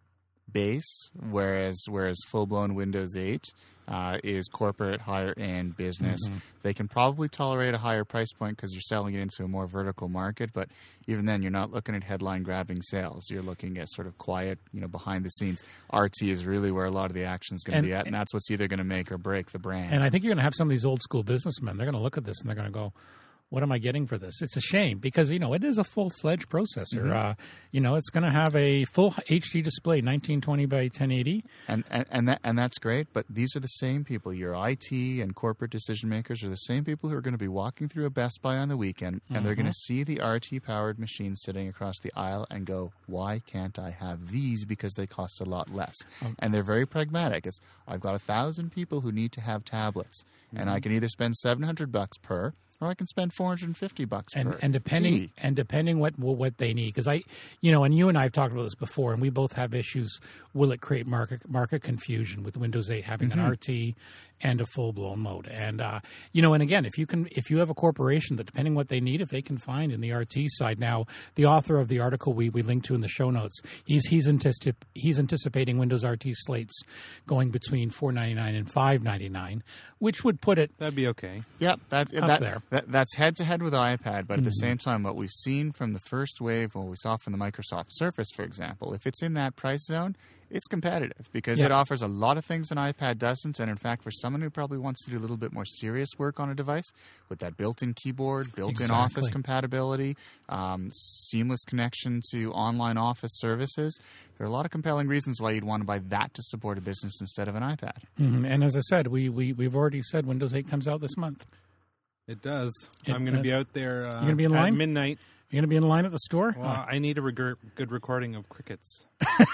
base, whereas whereas full blown Windows eight uh, is corporate, higher end business. Mm-hmm. They can probably tolerate a higher price point because you're selling it into a more vertical market, but even then, you're not looking at headline grabbing sales. You're looking at sort of quiet, you know, behind the scenes. R T is really where a lot of the action is going to be at, and that's what's either going to make or break the brand.
And I think you're going to have some of these old school businessmen. They're going to look at this and they're going to go, what am I getting for this? It's a shame because, you know, it is a full-fledged processor.
Mm-hmm.
Uh, you know, it's going to have a full H D display, nineteen twenty by ten eighty.
And, and and that and that's great, but these are the same people. Your I T and corporate decision makers are the same people who are going to be walking through a Best Buy on the weekend, and
Mm-hmm.
they're going to see the R T-powered machine sitting across the aisle and go, why can't I have these because they cost a lot less?
Um,
And they're very pragmatic. It's, I've got a thousand people who need to have tablets,
Mm-hmm.
and I can either spend seven hundred bucks per, or I can spend four hundred fifty bucks
And
per.
and depending
Gee.
and depending what what they need, because I, you know, and you and I have talked about this before, and we both have issues. Will it create market market confusion with Windows eight having
Mm-hmm.
an R T and a full blown mode? And uh, you know, and again, if you can, if you have a corporation that depending what they need, if they can find in the R T side. Now, the author of the article we we linked to in the show notes, he's he's anticip- he's anticipating Windows R T slates going between four ninety-nine and five ninety-nine, which would put it
That'd be okay.
Yep, that,
Up
that,
there.
that that's head to head with iPad, but at the
Mm-hmm.
same time, what we've seen from the first wave, what we saw from the Microsoft Surface, for example, if it's in that price zone, it's competitive because
Yeah.
it offers a lot of things an iPad doesn't. And in fact, for someone who probably wants to do a little bit more serious work on a device with that built-in keyboard, built-in
Exactly.
Office compatibility, um, seamless connection to online Office services, there are a lot of compelling reasons why you'd want to buy that to support a business instead of an iPad.
Mhm. And as I said, we we we've already said Windows eight comes out this month.
It does.
It
I'm going to be
does.
out there uh,
You're gonna be in
at
line?
midnight.
You're going to be in line at the store.
Well, I need a reg- good recording of crickets.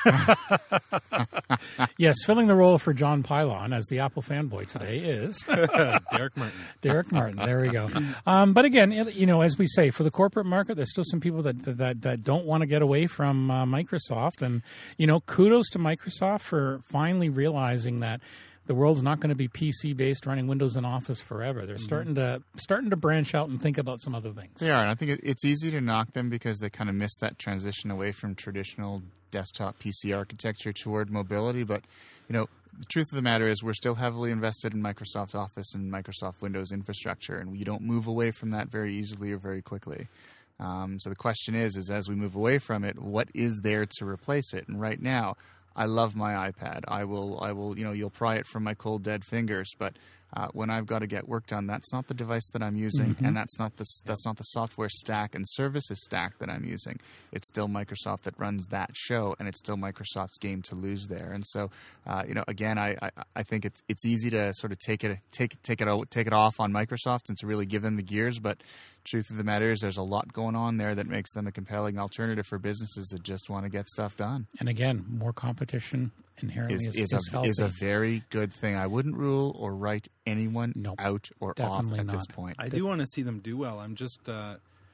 Yes, filling the role for John Pylon as the Apple fanboy today is
Derek Martin.
Derek Martin. There we go. Um, but again, it- you know, as we say, for the corporate market, there's still some people that that, that don't want to get away from uh, Microsoft. And, you know, kudos to Microsoft for finally realizing that the world's not going to be P C-based running Windows and Office forever. They're starting to starting to branch out and think about some other things.
They are, and I think it, it's easy to knock them because they kind of missed that transition away from traditional desktop P C architecture toward mobility. But, you know, the truth of the matter is we're still heavily invested in Microsoft Office and Microsoft Windows infrastructure, and you don't move away from that very easily or very quickly. Um, so the question is, is as we move away from it, what is there to replace it? And right now, I love my iPad. I will, I will, you know, you'll pry it from my cold, dead fingers. But uh, when I've got to get work done, that's not the device that I'm using,
Mm-hmm.
and that's not the that's not the software stack and services stack that I'm using. It's still Microsoft that runs that show, and it's still Microsoft's game to lose there. And so, uh, you know, again, I, I, I think it's it's easy to sort of take it take take it out, take it off on Microsoft and to really give them the gears, but. Truth of the matter is there's a lot going on there that makes them a compelling alternative for businesses that just want to get stuff done.
And again, more competition inherently
Is,
is,
is,
is
a,
healthy.
is a very good thing. I wouldn't rule or write anyone
Nope,
out or
definitely
off at
not.
this point.
I do want to see them do well. I'm just uh,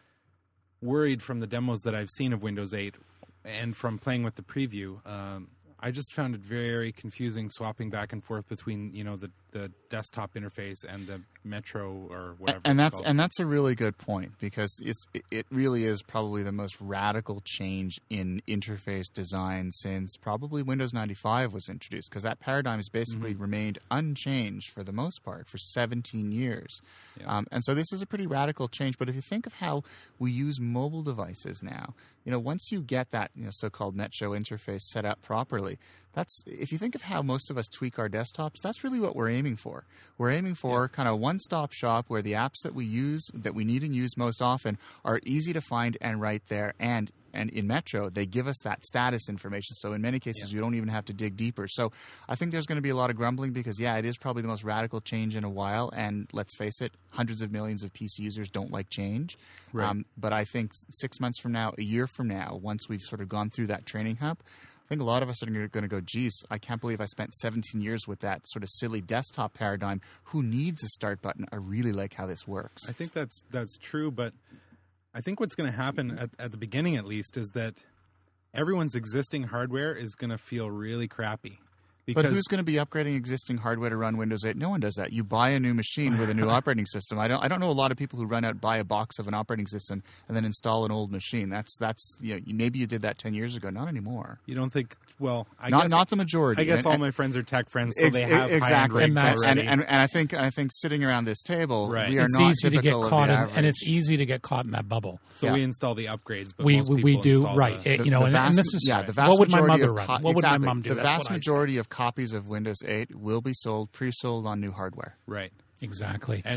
worried from the demos that I've seen of Windows eight and from playing with the preview. Um, I just found it very confusing swapping back and forth between, you know, the, the desktop interface and the Metro or whatever.
and
it's
that's
called.
and that's a really good point because it's it really is probably the most radical change in interface design since probably Windows ninety-five was introduced, because that paradigm has basically
Mm-hmm.
remained unchanged for the most part for seventeen years.
Yeah.
Um, and so this is a pretty radical change. But if you think of how we use mobile devices now, you know, once you get that, you know, so-called Metro interface set up properly, that's if you think of how most of us tweak our desktops, that's really what we're aiming for. We're aiming for kind of one-stop shop where the apps that we use, that we need and use most often, are easy to find and right there. And and in Metro, they give us that status information. So in many cases,
Yeah.
you don't even have to dig deeper. So I think there's going to be a lot of grumbling because, yeah, it is probably the most radical change in a while. And let's face it, hundreds of millions of P C users don't like change.
Right.
Um, but I think six months from now, a year from now, once we've sort of gone through that training hump, I think a lot of us are going to go, geez, I can't believe I spent seventeen years with that sort of silly desktop paradigm. Who needs a start button? I really like how this works.
I think that's that's true, but I think what's going to happen at, at the beginning, at least, is that everyone's existing hardware is going to feel really crappy. Because
But who's going to be upgrading existing hardware to run Windows eight? No one does that. You buy a new machine with a new operating system. I don't. I don't know a lot of people who run out, buy a box of an operating system, and then install an old machine. That's that's you know, maybe you did that ten years ago. Not anymore.
you don't think? Well, I
not
guess
not the majority.
I guess
And-
all
and-
my friends are tech friends, so
Ex-
they have
exactly.
high-end rigs
And that's-
And,
already.
and, and I think I think sitting around this table,
Right.
we are
it's
not
easy to get
typical of
caught
the
in,
average.
and it's easy to get caught in that bubble.
so
yeah.
we install the upgrades, but
We
most
we,
people
we do
install
right.
the-
It- you know,
the
and,
vast,
and this is
yeah, the vast
what would my
majority
mother
of
run?
co-
What would
exactly.
my mom do?
The
That's
vast
what I say.
majority of copies of Windows eight will be sold pre-sold on new hardware.
right.
Exactly.
And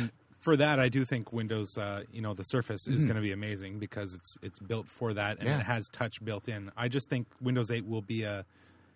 for that, I do think Windows, uh, you know, the Surface is
Mhm.
going to be amazing because it's it's built for that and
Yeah.
it has touch built in. I just think Windows eight will be a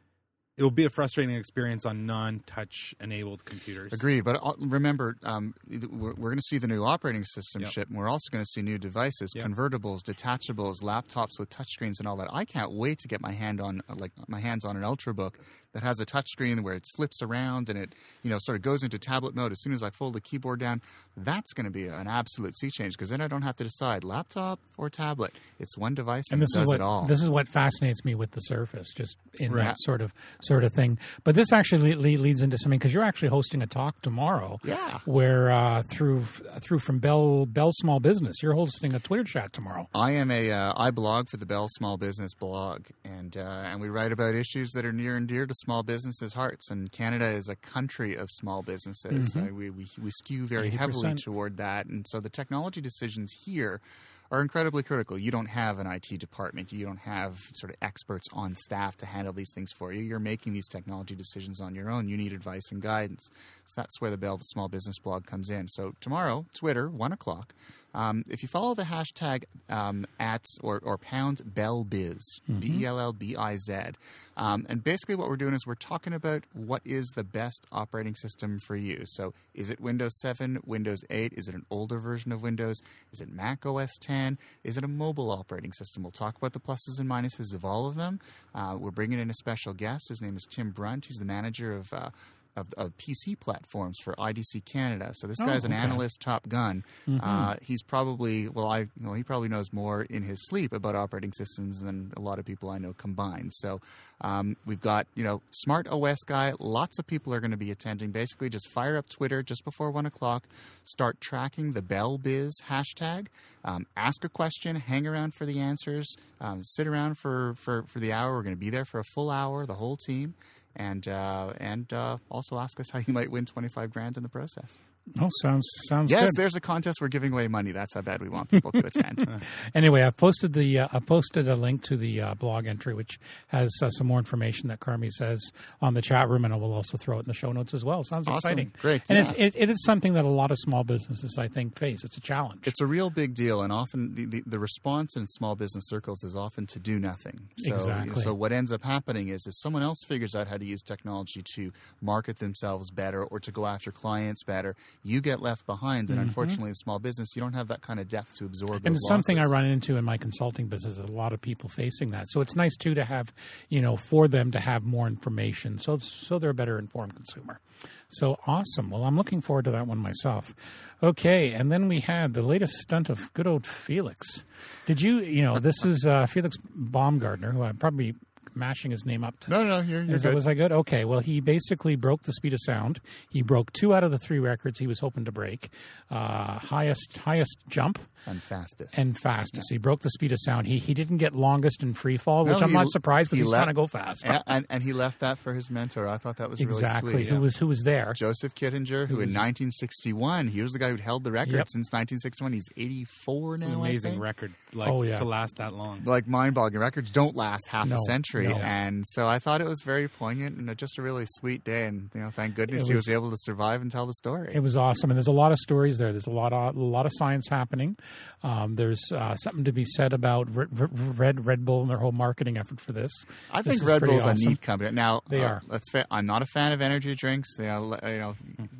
it will be a frustrating experience on non-touch enabled computers.
Agreed, but uh, remember, um, we're, we're going to see the new operating system
Yep.
ship, and we're also going to see new devices,
Yep.
convertibles, detachables, laptops with touchscreens, and all that. I can't wait to get my hand on, uh, like, my hands on an Ultrabook that has a touchscreen where it flips around and it, you know, sort of goes into tablet mode as soon as I fold the keyboard down. That's going to be an absolute sea change because then I don't have to decide laptop or tablet. It's one device and,
And this
it does
is what
it all.
this is what fascinates me with the Surface, just in
Right.
that sort of sort of thing. But this actually le- leads into something because you're actually hosting a talk tomorrow.
Yeah.
Where uh, through through from Bell Bell Small Business, you're hosting a Twitter chat tomorrow.
I am a uh, I blog for the Bell Small Business blog, and uh, and we write about issues that are near and dear to small businesses' hearts. And Canada is a country of small businesses.
Mhm.
Uh, we, we we skew very
eighty percent.
heavily toward that, and so the technology decisions here are incredibly critical. You don't have an I T department. You don't have sort of experts on staff to handle these things for you. You're making these technology decisions on your own. You need advice and guidance. So that's where the Bell Small Business blog comes in. So tomorrow, Twitter, one o'clock. Um, if you follow the hashtag um, at or, or pound BellBiz, B E L L B I Z, um, and basically what we're doing is we're talking about what is the best operating system for you. So is it Windows seven, Windows eight? Is it an older version of Windows? Is it Mac O S ten? Is it a mobile operating system? We'll talk about the pluses and minuses of all of them. Uh, we're bringing in a special guest. His name is Tim Brunt. He's the manager of uh, Of, of P C platforms for I D C Canada. So this
Oh,
guy's an
okay.
analyst, top gun.
Mhm.
Uh, he's probably well, I well, he probably knows more in his sleep about operating systems than a lot of people I know combined. So um, we've got you know Smart O S guy. Lots of people are going to be attending. Basically, just fire up Twitter just before one o'clock. Start tracking the BellBiz hashtag. Um, ask a question. Hang around for the answers. Um, sit around for, for, for the hour. We're going to be there for a full hour. The whole team. And uh, and uh, also ask us how you might win twenty-five grand in the process.
Oh, sounds sounds
Yes,
good.
there's a contest. We're giving away money. That's how bad we want people to attend.
Anyway, I've posted the uh, I posted a link to the uh, blog entry, which has uh, some more information that Carmi says on the chat room, and I will also throw it in the show notes as well. Sounds
Awesome.
exciting,
Great.
and
Yeah.
it's it, it is something that a lot of small businesses, I think, face. It's a challenge.
It's a real big deal, and often the, the, the response in small business circles is often to do nothing. So,
Exactly.
So what ends up happening is, is someone else figures out how to use technology to market themselves better or to go after clients better. You get left behind, and unfortunately, in small business, you don't have that kind of depth to absorb.
And
those
it's something I
losses.
run into in my consulting business. Is a lot of people facing that. So it's nice too to have, you know, for them to have more information, so so they're a better informed consumer. So awesome. Well, I'm looking forward to that one myself. Okay, and then we had the latest stunt of good old Felix. Did you, you know, this is uh, Felix Baumgartner, who I'm probably mashing his name up to.
No, no, no, you're, you're
Is that,
good.
was I good? Okay. Well, he basically broke the speed of sound. He broke two out of the three records he was hoping to break. Uh, highest highest jump
and fastest.
and fastest. He broke the speed of sound. He he didn't get longest in free fall, which
No,
I'm
he-
not surprised because
he
he's
left-
trying to go fast.
and, and, and he left that for his mentor. I thought that was
exactly.
really sweet.
Who
Yeah.
was who was there?
Joseph Kittinger, who
Who
in
was-
nineteen sixty-one, he was the guy who'd held the record
Yep.
since nineteen sixty-one. He's eighty-four
It's
now.
an
I
amazing
think.
record, like
Oh, yeah.
to last that long.
Like mind-boggling records don't last half
No,
a century,
no.
and so I thought it was very poignant and just a really sweet day. And you know, thank goodness
It
he
was-
was able to survive and tell the story.
It was awesome, and there's a lot of stories there. There's a lot of a lot of science happening. Um, there's uh, something to be said about Red, Red Red Bull and their whole marketing effort for this.
I
This
think
is
Red
pretty
Bull's
awesome.
a neat company. Now
They
uh,
are.
Let's. Fa- I'm not a fan of energy drinks. They are, you know,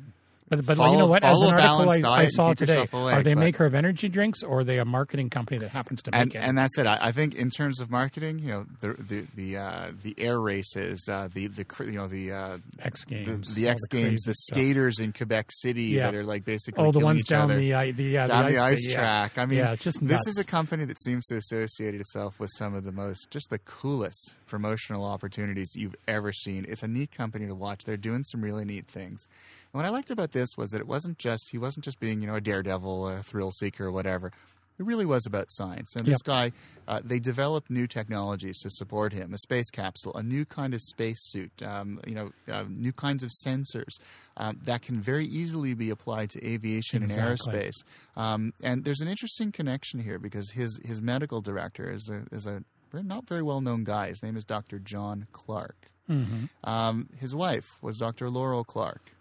But but
Follow-
you know what? As
follow
an
a
article
balanced
I,
diet
I
and
saw
keep
today,
yourself awake,
are they a
but-
maker of energy drinks or are they a marketing company that happens to make
and
it?
and that's it. I, I think in terms of marketing, you know, the the the uh, the air races, uh, the the cr- you know the uh,
X
the,
Games,
the
all
X Games,
crazy
the
stuff.
skaters in Quebec City
Yeah.
that are like basically
Oh, the
killing
ones
each
down
other.
the uh, the yeah,
down the
the
ice,
thing, yeah.
track. I mean,
Yeah, just
this
nuts.
is a company that seems to associate itself with some of the most, just the coolest promotional opportunities you've ever seen. It's a neat company to watch. They're doing some really neat things. And what I liked about this was that it wasn't just, he wasn't just being, you know, a daredevil, a thrill seeker or whatever. It really was about science. And this
Yep.
guy, uh, they developed new technologies to support him, a space capsule, a new kind of spacesuit, um, you know, uh, new kinds of sensors um, that can very easily be applied to aviation
Exactly.
and aerospace. Um, and there's an interesting connection here because his, his medical director is a, is a very- not very well-known guy. His name is Doctor John Clark.
Mhm.
Um, his wife was Doctor Laurel Clark.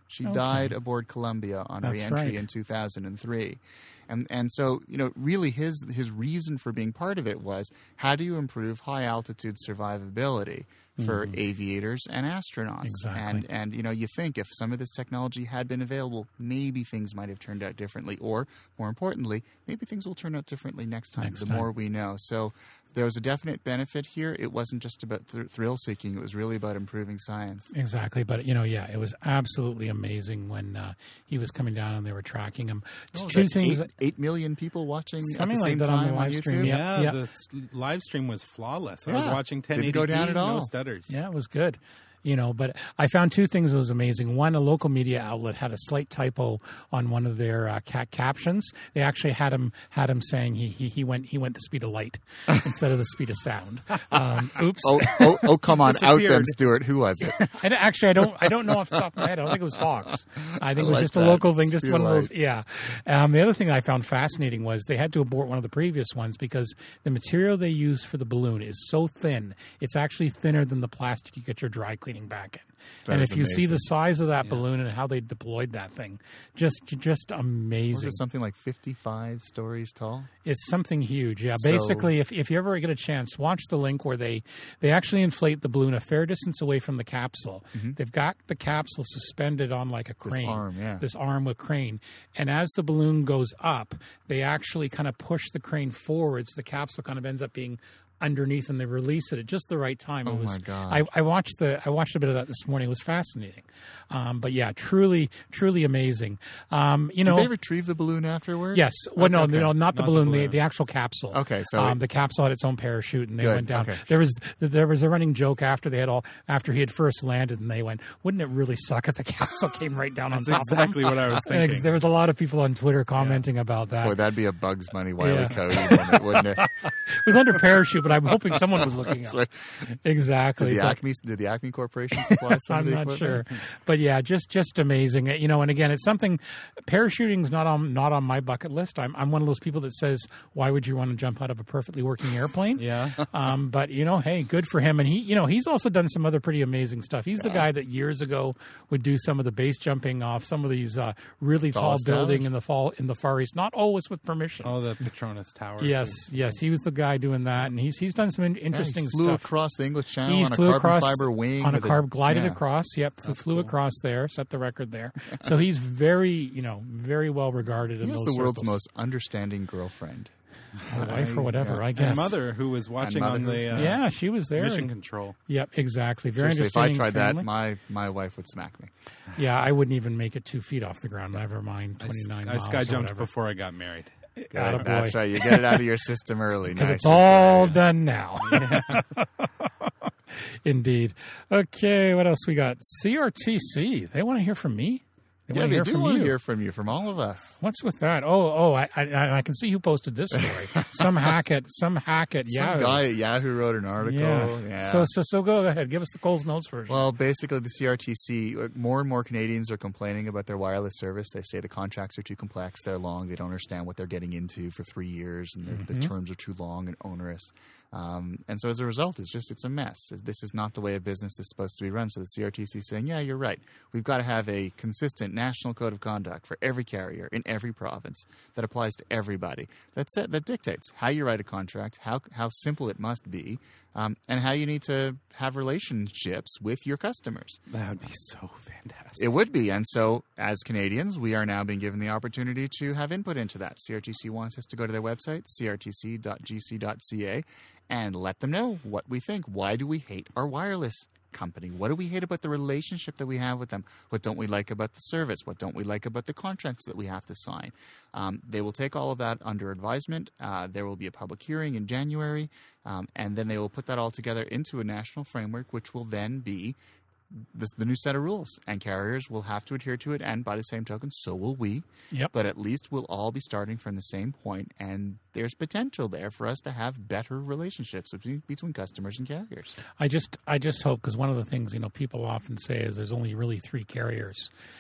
She
Okay.
died aboard Columbia on
That's
re-entry
right.
in two thousand three. And and so, you know, really his his reason for being part of it was, how do you improve high altitude survivability for
Mhm.
aviators and astronauts?
Exactly.
And and you know, you think if some of this technology had been available, maybe things might have turned out differently, or more importantly, maybe things will turn out differently next time.
Next
the
time.
more we know. So there was a definite benefit here. It wasn't just about th- thrill seeking. It was really about improving science.
Exactly, but you know, yeah, it was absolutely amazing when uh, he was coming down and they were tracking him.
Oh, was
Two
that
things,
eight, eight million people watching
Something
at the
like
same
that on the
time
live
YouTube.
stream, yeah.
Yeah,
yeah.
the s- live stream was flawless. I was
Yeah.
watching ten eighty p,
Didn't go down at
no
all.
stutters.
yeah, it was good. You know, but I found two things that was amazing. One, a local media outlet had a slight typo on one of their uh, ca- captions. They actually had him had him saying he he, he went he went the speed of light instead of the speed of sound. Um, oops.
Oh, oh, oh, come on, out them,
Disappeared.
Stuart. Who was it?
I, actually, I don't. I don't know off the top of my head. I don't think it was Fox. I think it was
like
just a
that.
local thing, just
Speed
one of
of
those. Yeah. Um, the other thing I found fascinating was they had to abort one of the previous ones because the material they use for the balloon is so thin. It's actually thinner than the plastic you get your dry cleaning back in.
That
and
is
if you see the
amazing.
size of that balloon and how they deployed that thing, just just
Was
amazing.
it something like fifty-five stories tall?
It's something huge. Yeah.
So-
Basically, if, if you ever get a chance, watch the link where they, they actually inflate the balloon a fair distance away from the capsule. They've got the capsule suspended on like a
This
crane.
arm, yeah.
This arm with crane. And as the balloon goes up, they actually kind of push the crane forwards. The capsule kind of ends up being underneath and they release it at just the right time.
Oh,
it was,
my God.
I, I watched the I watched a bit of that this morning. It was fascinating. Um, but yeah, truly, truly amazing. Um, you
Did
know,
they retrieve the balloon afterward?
yes. Well,
Okay,
no,
okay.
no, not the
Not the
balloon, the,
balloon.
the actual capsule.
Okay, so
um,
it-
the capsule had its own parachute, and they
Good,
went down.
okay.
There was there was a running joke after they had all after he had first landed, and they went, "Wouldn't it really suck if the capsule came right down on
That's
top
exactly
of
what I was
them?"
thinking.
There was a lot of people on Twitter commenting about that.
Boy, that'd be a Bugs Bunny Wile
Yeah.
E. Coyote moment, wouldn't it?
It was under parachute, but I'm hoping someone was looking up.
That's right.
Exactly.
Did the
But-
Acme did the Acme Corporation supply some of
I'm
the
not
equipment?
sure, but yeah, just just amazing. You know, and again, it's something. Parachuting's not on not on my bucket list. I'm I'm one of those people that says, why would you want to jump out of a perfectly working airplane?
Yeah.
Um, but you know, hey, good for him. And he, you know, he's also done some other pretty amazing stuff. He's the guy that years ago would do some of the base jumping off some of these uh, really tall
Tallest
building
towers.
in the fall in the Far East, not always with permission.
Oh, the Petronas Towers.
yes, yes, he was the guy doing that, and he's he's done some in-
Yeah,
interesting
he flew
stuff.
across the English Channel
He
on a
flew
carbon
across
fiber wing
on a
with
carb, glided
yeah.
across. Yep, flew across there, set the record there. So he's very, you know, very well regarded
He
in
was
those
the world's
circles.
most understanding girlfriend.
Or wife or whatever,
Yeah.
I guess.
And mother, who was watching
mother
on
who-
the uh,
yeah, she was there.
mission
and-
control.
Yep, exactly. Very
Seriously, if I
understanding
tried
family.
that, my, my wife would smack me.
Yeah, I wouldn't even make it two feet off the ground. Never mind
I,
twenty nine
I
miles
sky
or
jumped
whatever.
before I got married.
Attaboy.
That's right. You get it out of your system early.
Because
Nice.
it's all done now. Indeed. Okay, what else we got? C R T C. They want to hear from me. They
Yeah,
want to
they
hear
do
from
want
you.
to hear from you, from all of us.
What's with that? Oh, oh, I, I, I can see who posted this story. some hack at, some hack at
Some
Yahoo.
guy at Yahoo wrote an article.
Yeah.
Yeah.
So, so, so go ahead. Give us the Coles Notes version.
Well, basically, the C R T C, uh, more and more Canadians are complaining about their wireless service. They say the contracts are too complex, they're long, they don't understand what they're getting into for three years, and the,
Mm-hmm.
the terms are too long and onerous. Um, and so as a result, it's just, it's a mess. This is not the way a business is supposed to be run. So the C R T C is saying, yeah, you're right. We've got to have a consistent national code of conduct for every carrier in every province that applies to everybody. That's it, that dictates how you write a contract, how, how simple it must be, um, and how you need to have relationships with your customers.
That would be so fantastic.
It would be. And so, as Canadians, we are now being given the opportunity to have input into that. C R T C wants us to go to their website, c r t c dot g c dot c a, and let them know what we think. Why do we hate our wireless company? What do we hate about the relationship that we have with them? What don't we like about the service? What don't we like about the contracts that we have to sign? Um, they will take all of that under advisement. Uh, there will be a public hearing in January, um, and then they will put that all together into a national framework, which will then be the, the new set of rules, and carriers will have to adhere to it, and by the same token, so will we.
Yep.
But at least we'll all be starting from the same point, and there's potential there for us to have better relationships between, between customers and carriers.
I just I just hope, because one of the things, you know, people often say is there's only really three carriers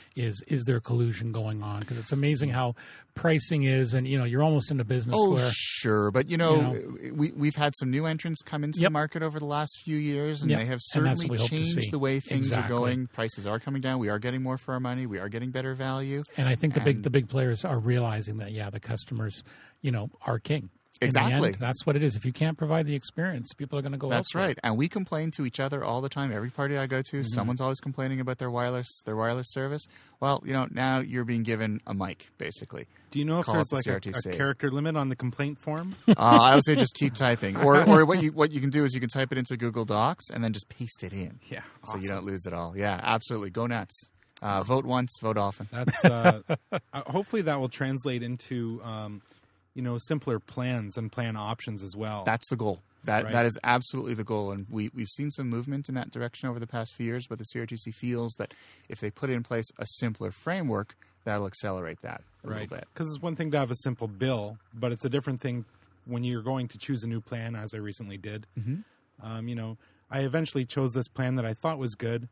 is is there collusion going on? Because it's amazing how pricing is, and you know, you're almost in a business
Oh,
where
sure. But, you know,
you know,
we, we've had some new entrants come into
Yep.
the market over the last few years, and
Yep.
they have
And that's
certainly
what we hope to
changed
see.
the way things
Exactly.
are going. Prices are coming down. We are getting more for our money. We are getting better value.
and I think the big
And-
the big players are realizing that yeah, the customers, you know, are king. In the
Exactly.
end, that's what it is. If you can't provide the experience, people are going to go
That's
elsewhere.
right. And we complain to each other all the time. Every party I go to,
Mm-hmm.
someone's always complaining about their wireless their wireless service. Well, you know, now you're being given a mic, basically.
Do you know if
Call
there's
up
like
the
a,
C R T C.
a character limit on the complaint form?
Uh, I would say just keep typing. Or or what you what you can do is you can type it into Google Docs and then just paste it in.
Yeah,
So you
awesome.
don't lose it all. Yeah, absolutely. Go nuts. Uh, vote once, vote often.
That's uh, uh, hopefully that will translate into um, you know, simpler plans and plan options as well.
That's the goal. That
Right.
that is absolutely the goal, and we we've seen some movement in that direction over the past few years. But the C R T C feels that if they put in place a simpler framework, that'll accelerate that a
right,
little bit.
because it's one thing to have a simple bill, but it's a different thing when you're going to choose a new plan, as I recently did.
Mhm.
Um, you know, I eventually chose this plan that I thought was good,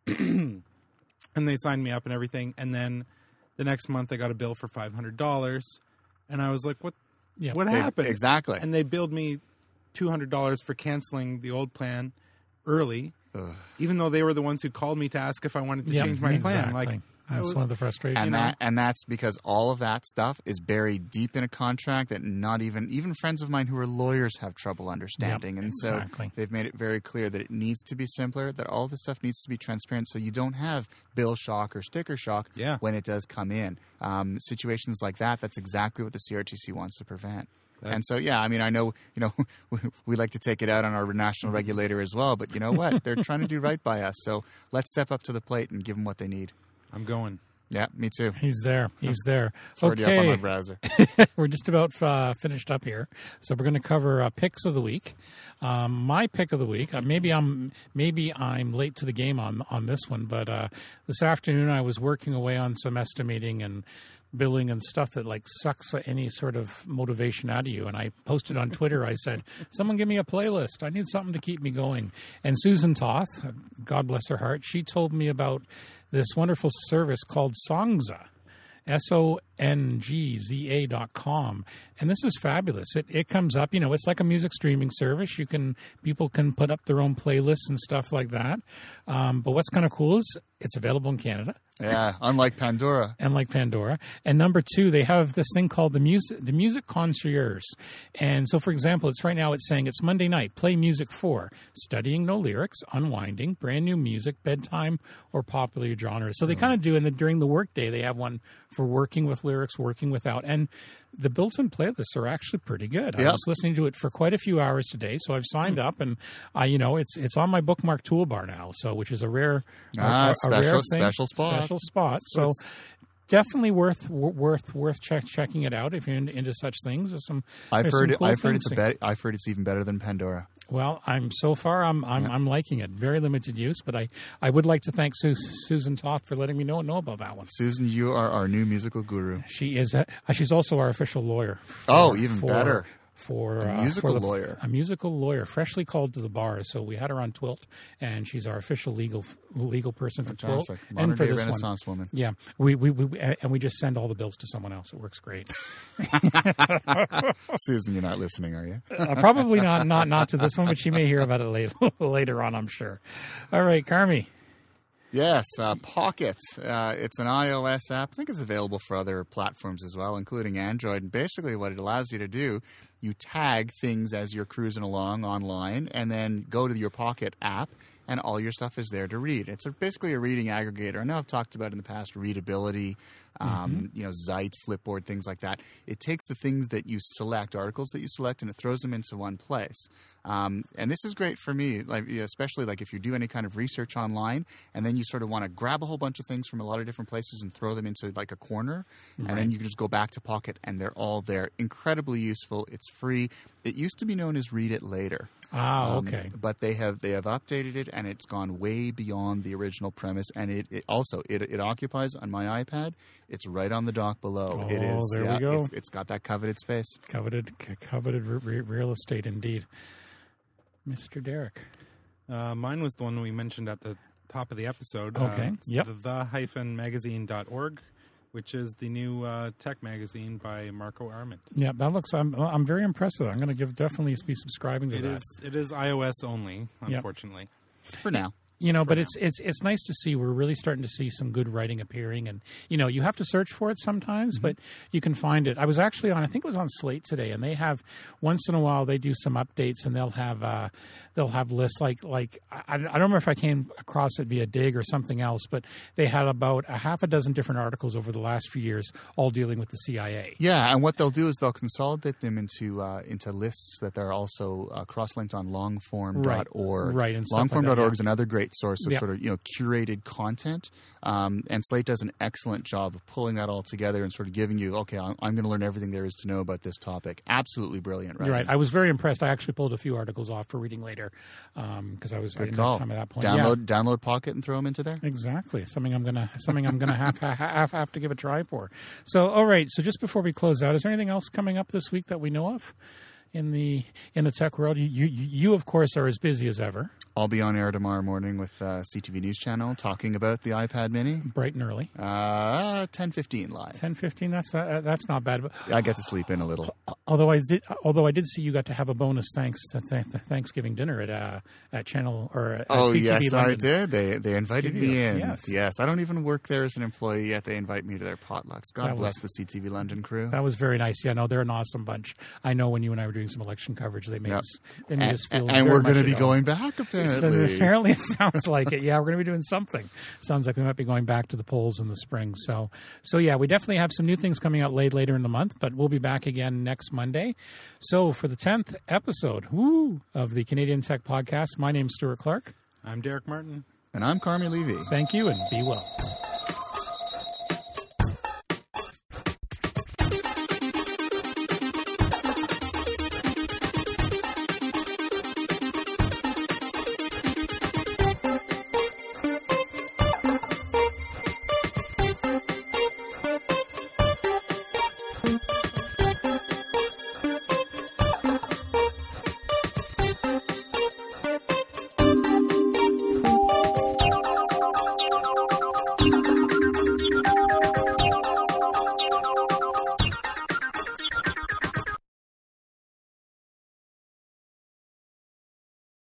and they signed me up and everything. And then the next month, I got a bill for five hundred dollars, and I was like, "What?
Yeah.
What
They-
happened?"
exactly.
And they billed me two hundred dollars for canceling the old plan early,
Ugh.
even though they were the ones who called me to ask if I wanted to
Yep,
change my plan.
exactly.
Like, I
that's
was-
one of the frustrations.
And
know?
that and that's because all of that stuff is buried deep in a contract that not even even friends of mine who are lawyers have trouble understanding.
Yep,
and so
exactly.
they've made it very clear that it needs to be simpler, that all this stuff needs to be transparent, so you don't have bill shock or sticker shock
Yeah.
when it does come in. Um, situations like that, that's exactly what the C R T C wants to prevent.
That-
And so, yeah, I mean, I know, you know, we like to take it out on our national regulator as well, but you know what? They're trying to do right by us. So let's step up to the plate and give them what they need.
I'm going.
Yeah, me too.
He's there. He's there.
It's already up on my
Okay,
browser.
we're just about uh, finished up here, so we're going to cover uh, picks of the week. Um, my pick of the week. Uh, maybe I'm maybe I'm late to the game on on this one, but uh, this afternoon I was working away on some estimating and billing and stuff that like sucks any sort of motivation out of you. And I posted on Twitter. I said, "Someone give me a playlist. I need something to keep me going." And Susan Toth, God bless her heart, she told me about this wonderful service called Songza. S O N G Z A dot com. And this is fabulous. It it comes up, you know, it's like a music streaming service. You can, people can put up their own playlists and stuff like that. Um, but what's kind of cool is it's available in Canada.
Yeah, unlike Pandora.
And like Pandora. And number two, they have this thing called the music the music concierge. And so, for example, it's right now it's saying it's Monday night, play music for studying no lyrics, unwinding, brand new music, bedtime, or popular genres. So they kind of do, and then during the workday, they have one for working with lyrics, working without. And the built-in playlists are actually pretty good. I
Yep.
was listening to it for quite a few hours today, so I've signed up, and I, you know, it's it's on my bookmark toolbar now, so which is a rare, a-
Ah,
a, a
special-
rare thing,
special spot.
special spot. So,
it's-
definitely worth w- worth worth check, checking it out if you're into, into such things. There's some.
I've
there's
heard
some
it,
cool
I've heard
things
it's a
there.
bet, I've heard it's even better than Pandora.
Well, I'm so far I'm I'm,
Yeah.
I'm liking it. Very limited use, but I, I would like to thank Su- Susan Toth for letting me know know about that one.
Susan, you are our new musical guru.
She is. A, uh, she's also our official lawyer. for-
Oh, even
for-
better.
For
A
uh,
musical
for the-
lawyer.
a musical lawyer, freshly called to the bar. So we had her on Twilt, and she's our official legal legal person for Twilt
Fantastic.
and
Modern
for
day
this one.
Renaissance woman.
Yeah, we, we we and we just send all the bills to someone else. It works great.
Susan, you're not listening, are you?
Uh, probably not not not to this one, but she may hear about it later later on. I'm sure. All right, Carmi.
Yes, uh, Pocket. Uh, it's an iOS app. I think it's available for other platforms as well, including Android. And basically what it allows you to do, you tag things as you're cruising along online and then go to your Pocket app, and all your stuff is there to read. It's a, basically a reading aggregator. I know I've talked about in the past readability, um,
Mm-hmm.
you know, Zeit, Flipboard, things like that. It takes the things that you select, articles that you select, and it throws them into one place. Um, and this is great for me, like you know, especially like if you do any kind of research online, and then you sort of want to grab a whole bunch of things from a lot of different places and throw them into like a corner, and then you can just go back to Pocket, and they're all there. Incredibly useful. It's free. It used to be known as Read It Later.
Ah,
Um,
okay.
But they have they have updated it, and it's gone way beyond the original premise. And it, it also it, it occupies on my iPad. It's right on the dock below. it
Oh,
is.
there we
yeah,
go.
It's, it's got that coveted space.
Coveted c- coveted re- re- real estate indeed. Mister Derek.
Uh, mine was the one we mentioned at the top of the episode.
Okay.
Uh, it's
Yep.
The, the hyphen magazine dot org, which is the new uh, tech magazine by Marco Arment.
Yeah, that looks. I'm I'm very impressed with it. I'm going to give definitely be subscribing to
It
that.
is it is iOS only,
Yep.
unfortunately.
For now.
You know, but
now.
it's it's it's nice to see we're really starting to see some good writing appearing, and you know, you have to search for it sometimes, but you can find it. I was actually on, I think it was on Slate today, and they have once in a while they do some updates, and they'll have uh, they'll have lists like like I, I don't remember if I came across it via Dig or something else, but they had about a half a dozen different articles over the last few years, all dealing with the C I A.
Yeah, and what they'll do is they'll consolidate them into uh, into lists that are also uh, cross-linked on longform dot org.
Right, and stuff like
longform dot org
that, yeah.
is another great source of
Yeah.
sort of you know curated content, um, and Slate does an excellent job of pulling that all together and sort of giving you, okay, I'm, I'm going to learn everything there is to know about this topic. Absolutely brilliant, right?
You're right. I was very impressed. I actually pulled a few articles off for reading later because I was I
Good
didn't
call.
have time at that point.
Download download Pocket and throw them into there.
Yeah, exactly. Something I'm gonna something I'm gonna have, have have to give a try for. So, all right. So, just before we close out, is there anything else coming up this week that we know of in the in the tech world? You you, you of course are as busy as ever.
I'll be on air tomorrow morning with uh, C T V News Channel talking about the iPad Mini.
Bright and early,
Uh, ten fifteen live.
ten fifteen. That's uh, that's not bad. But
I get to sleep in a little.
although I did, although I did see you got to have a bonus thanks to th- Thanksgiving dinner at uh, at Channel or at
Oh
C T V
yes,
London.
I did. They they invited me
Studios,
in.
yes.
Yes, I don't even work there as an employee yet. They invite me to their potlucks. God
That
bless
was-
the C T V London crew.
That was very nice. Yeah, no, they're an awesome bunch. I know when you and I were doing some election coverage, they made
Yep.
us they made
and
us feel.
and
very
we're
much
going to
at
be
home.
going back
So
apparently.
apparently, it sounds like it. Yeah, we're going to be doing something. Sounds like we might be going back to the polls in the spring. So, so yeah, we definitely have some new things coming out late later in the month, but we'll be back again next Monday. So, for the tenth episode, woo, of the Canadian Tech Podcast, my name's Stuart Clark.
I'm Derek Martin.
And I'm Carmi Levy.
Thank you, and be well.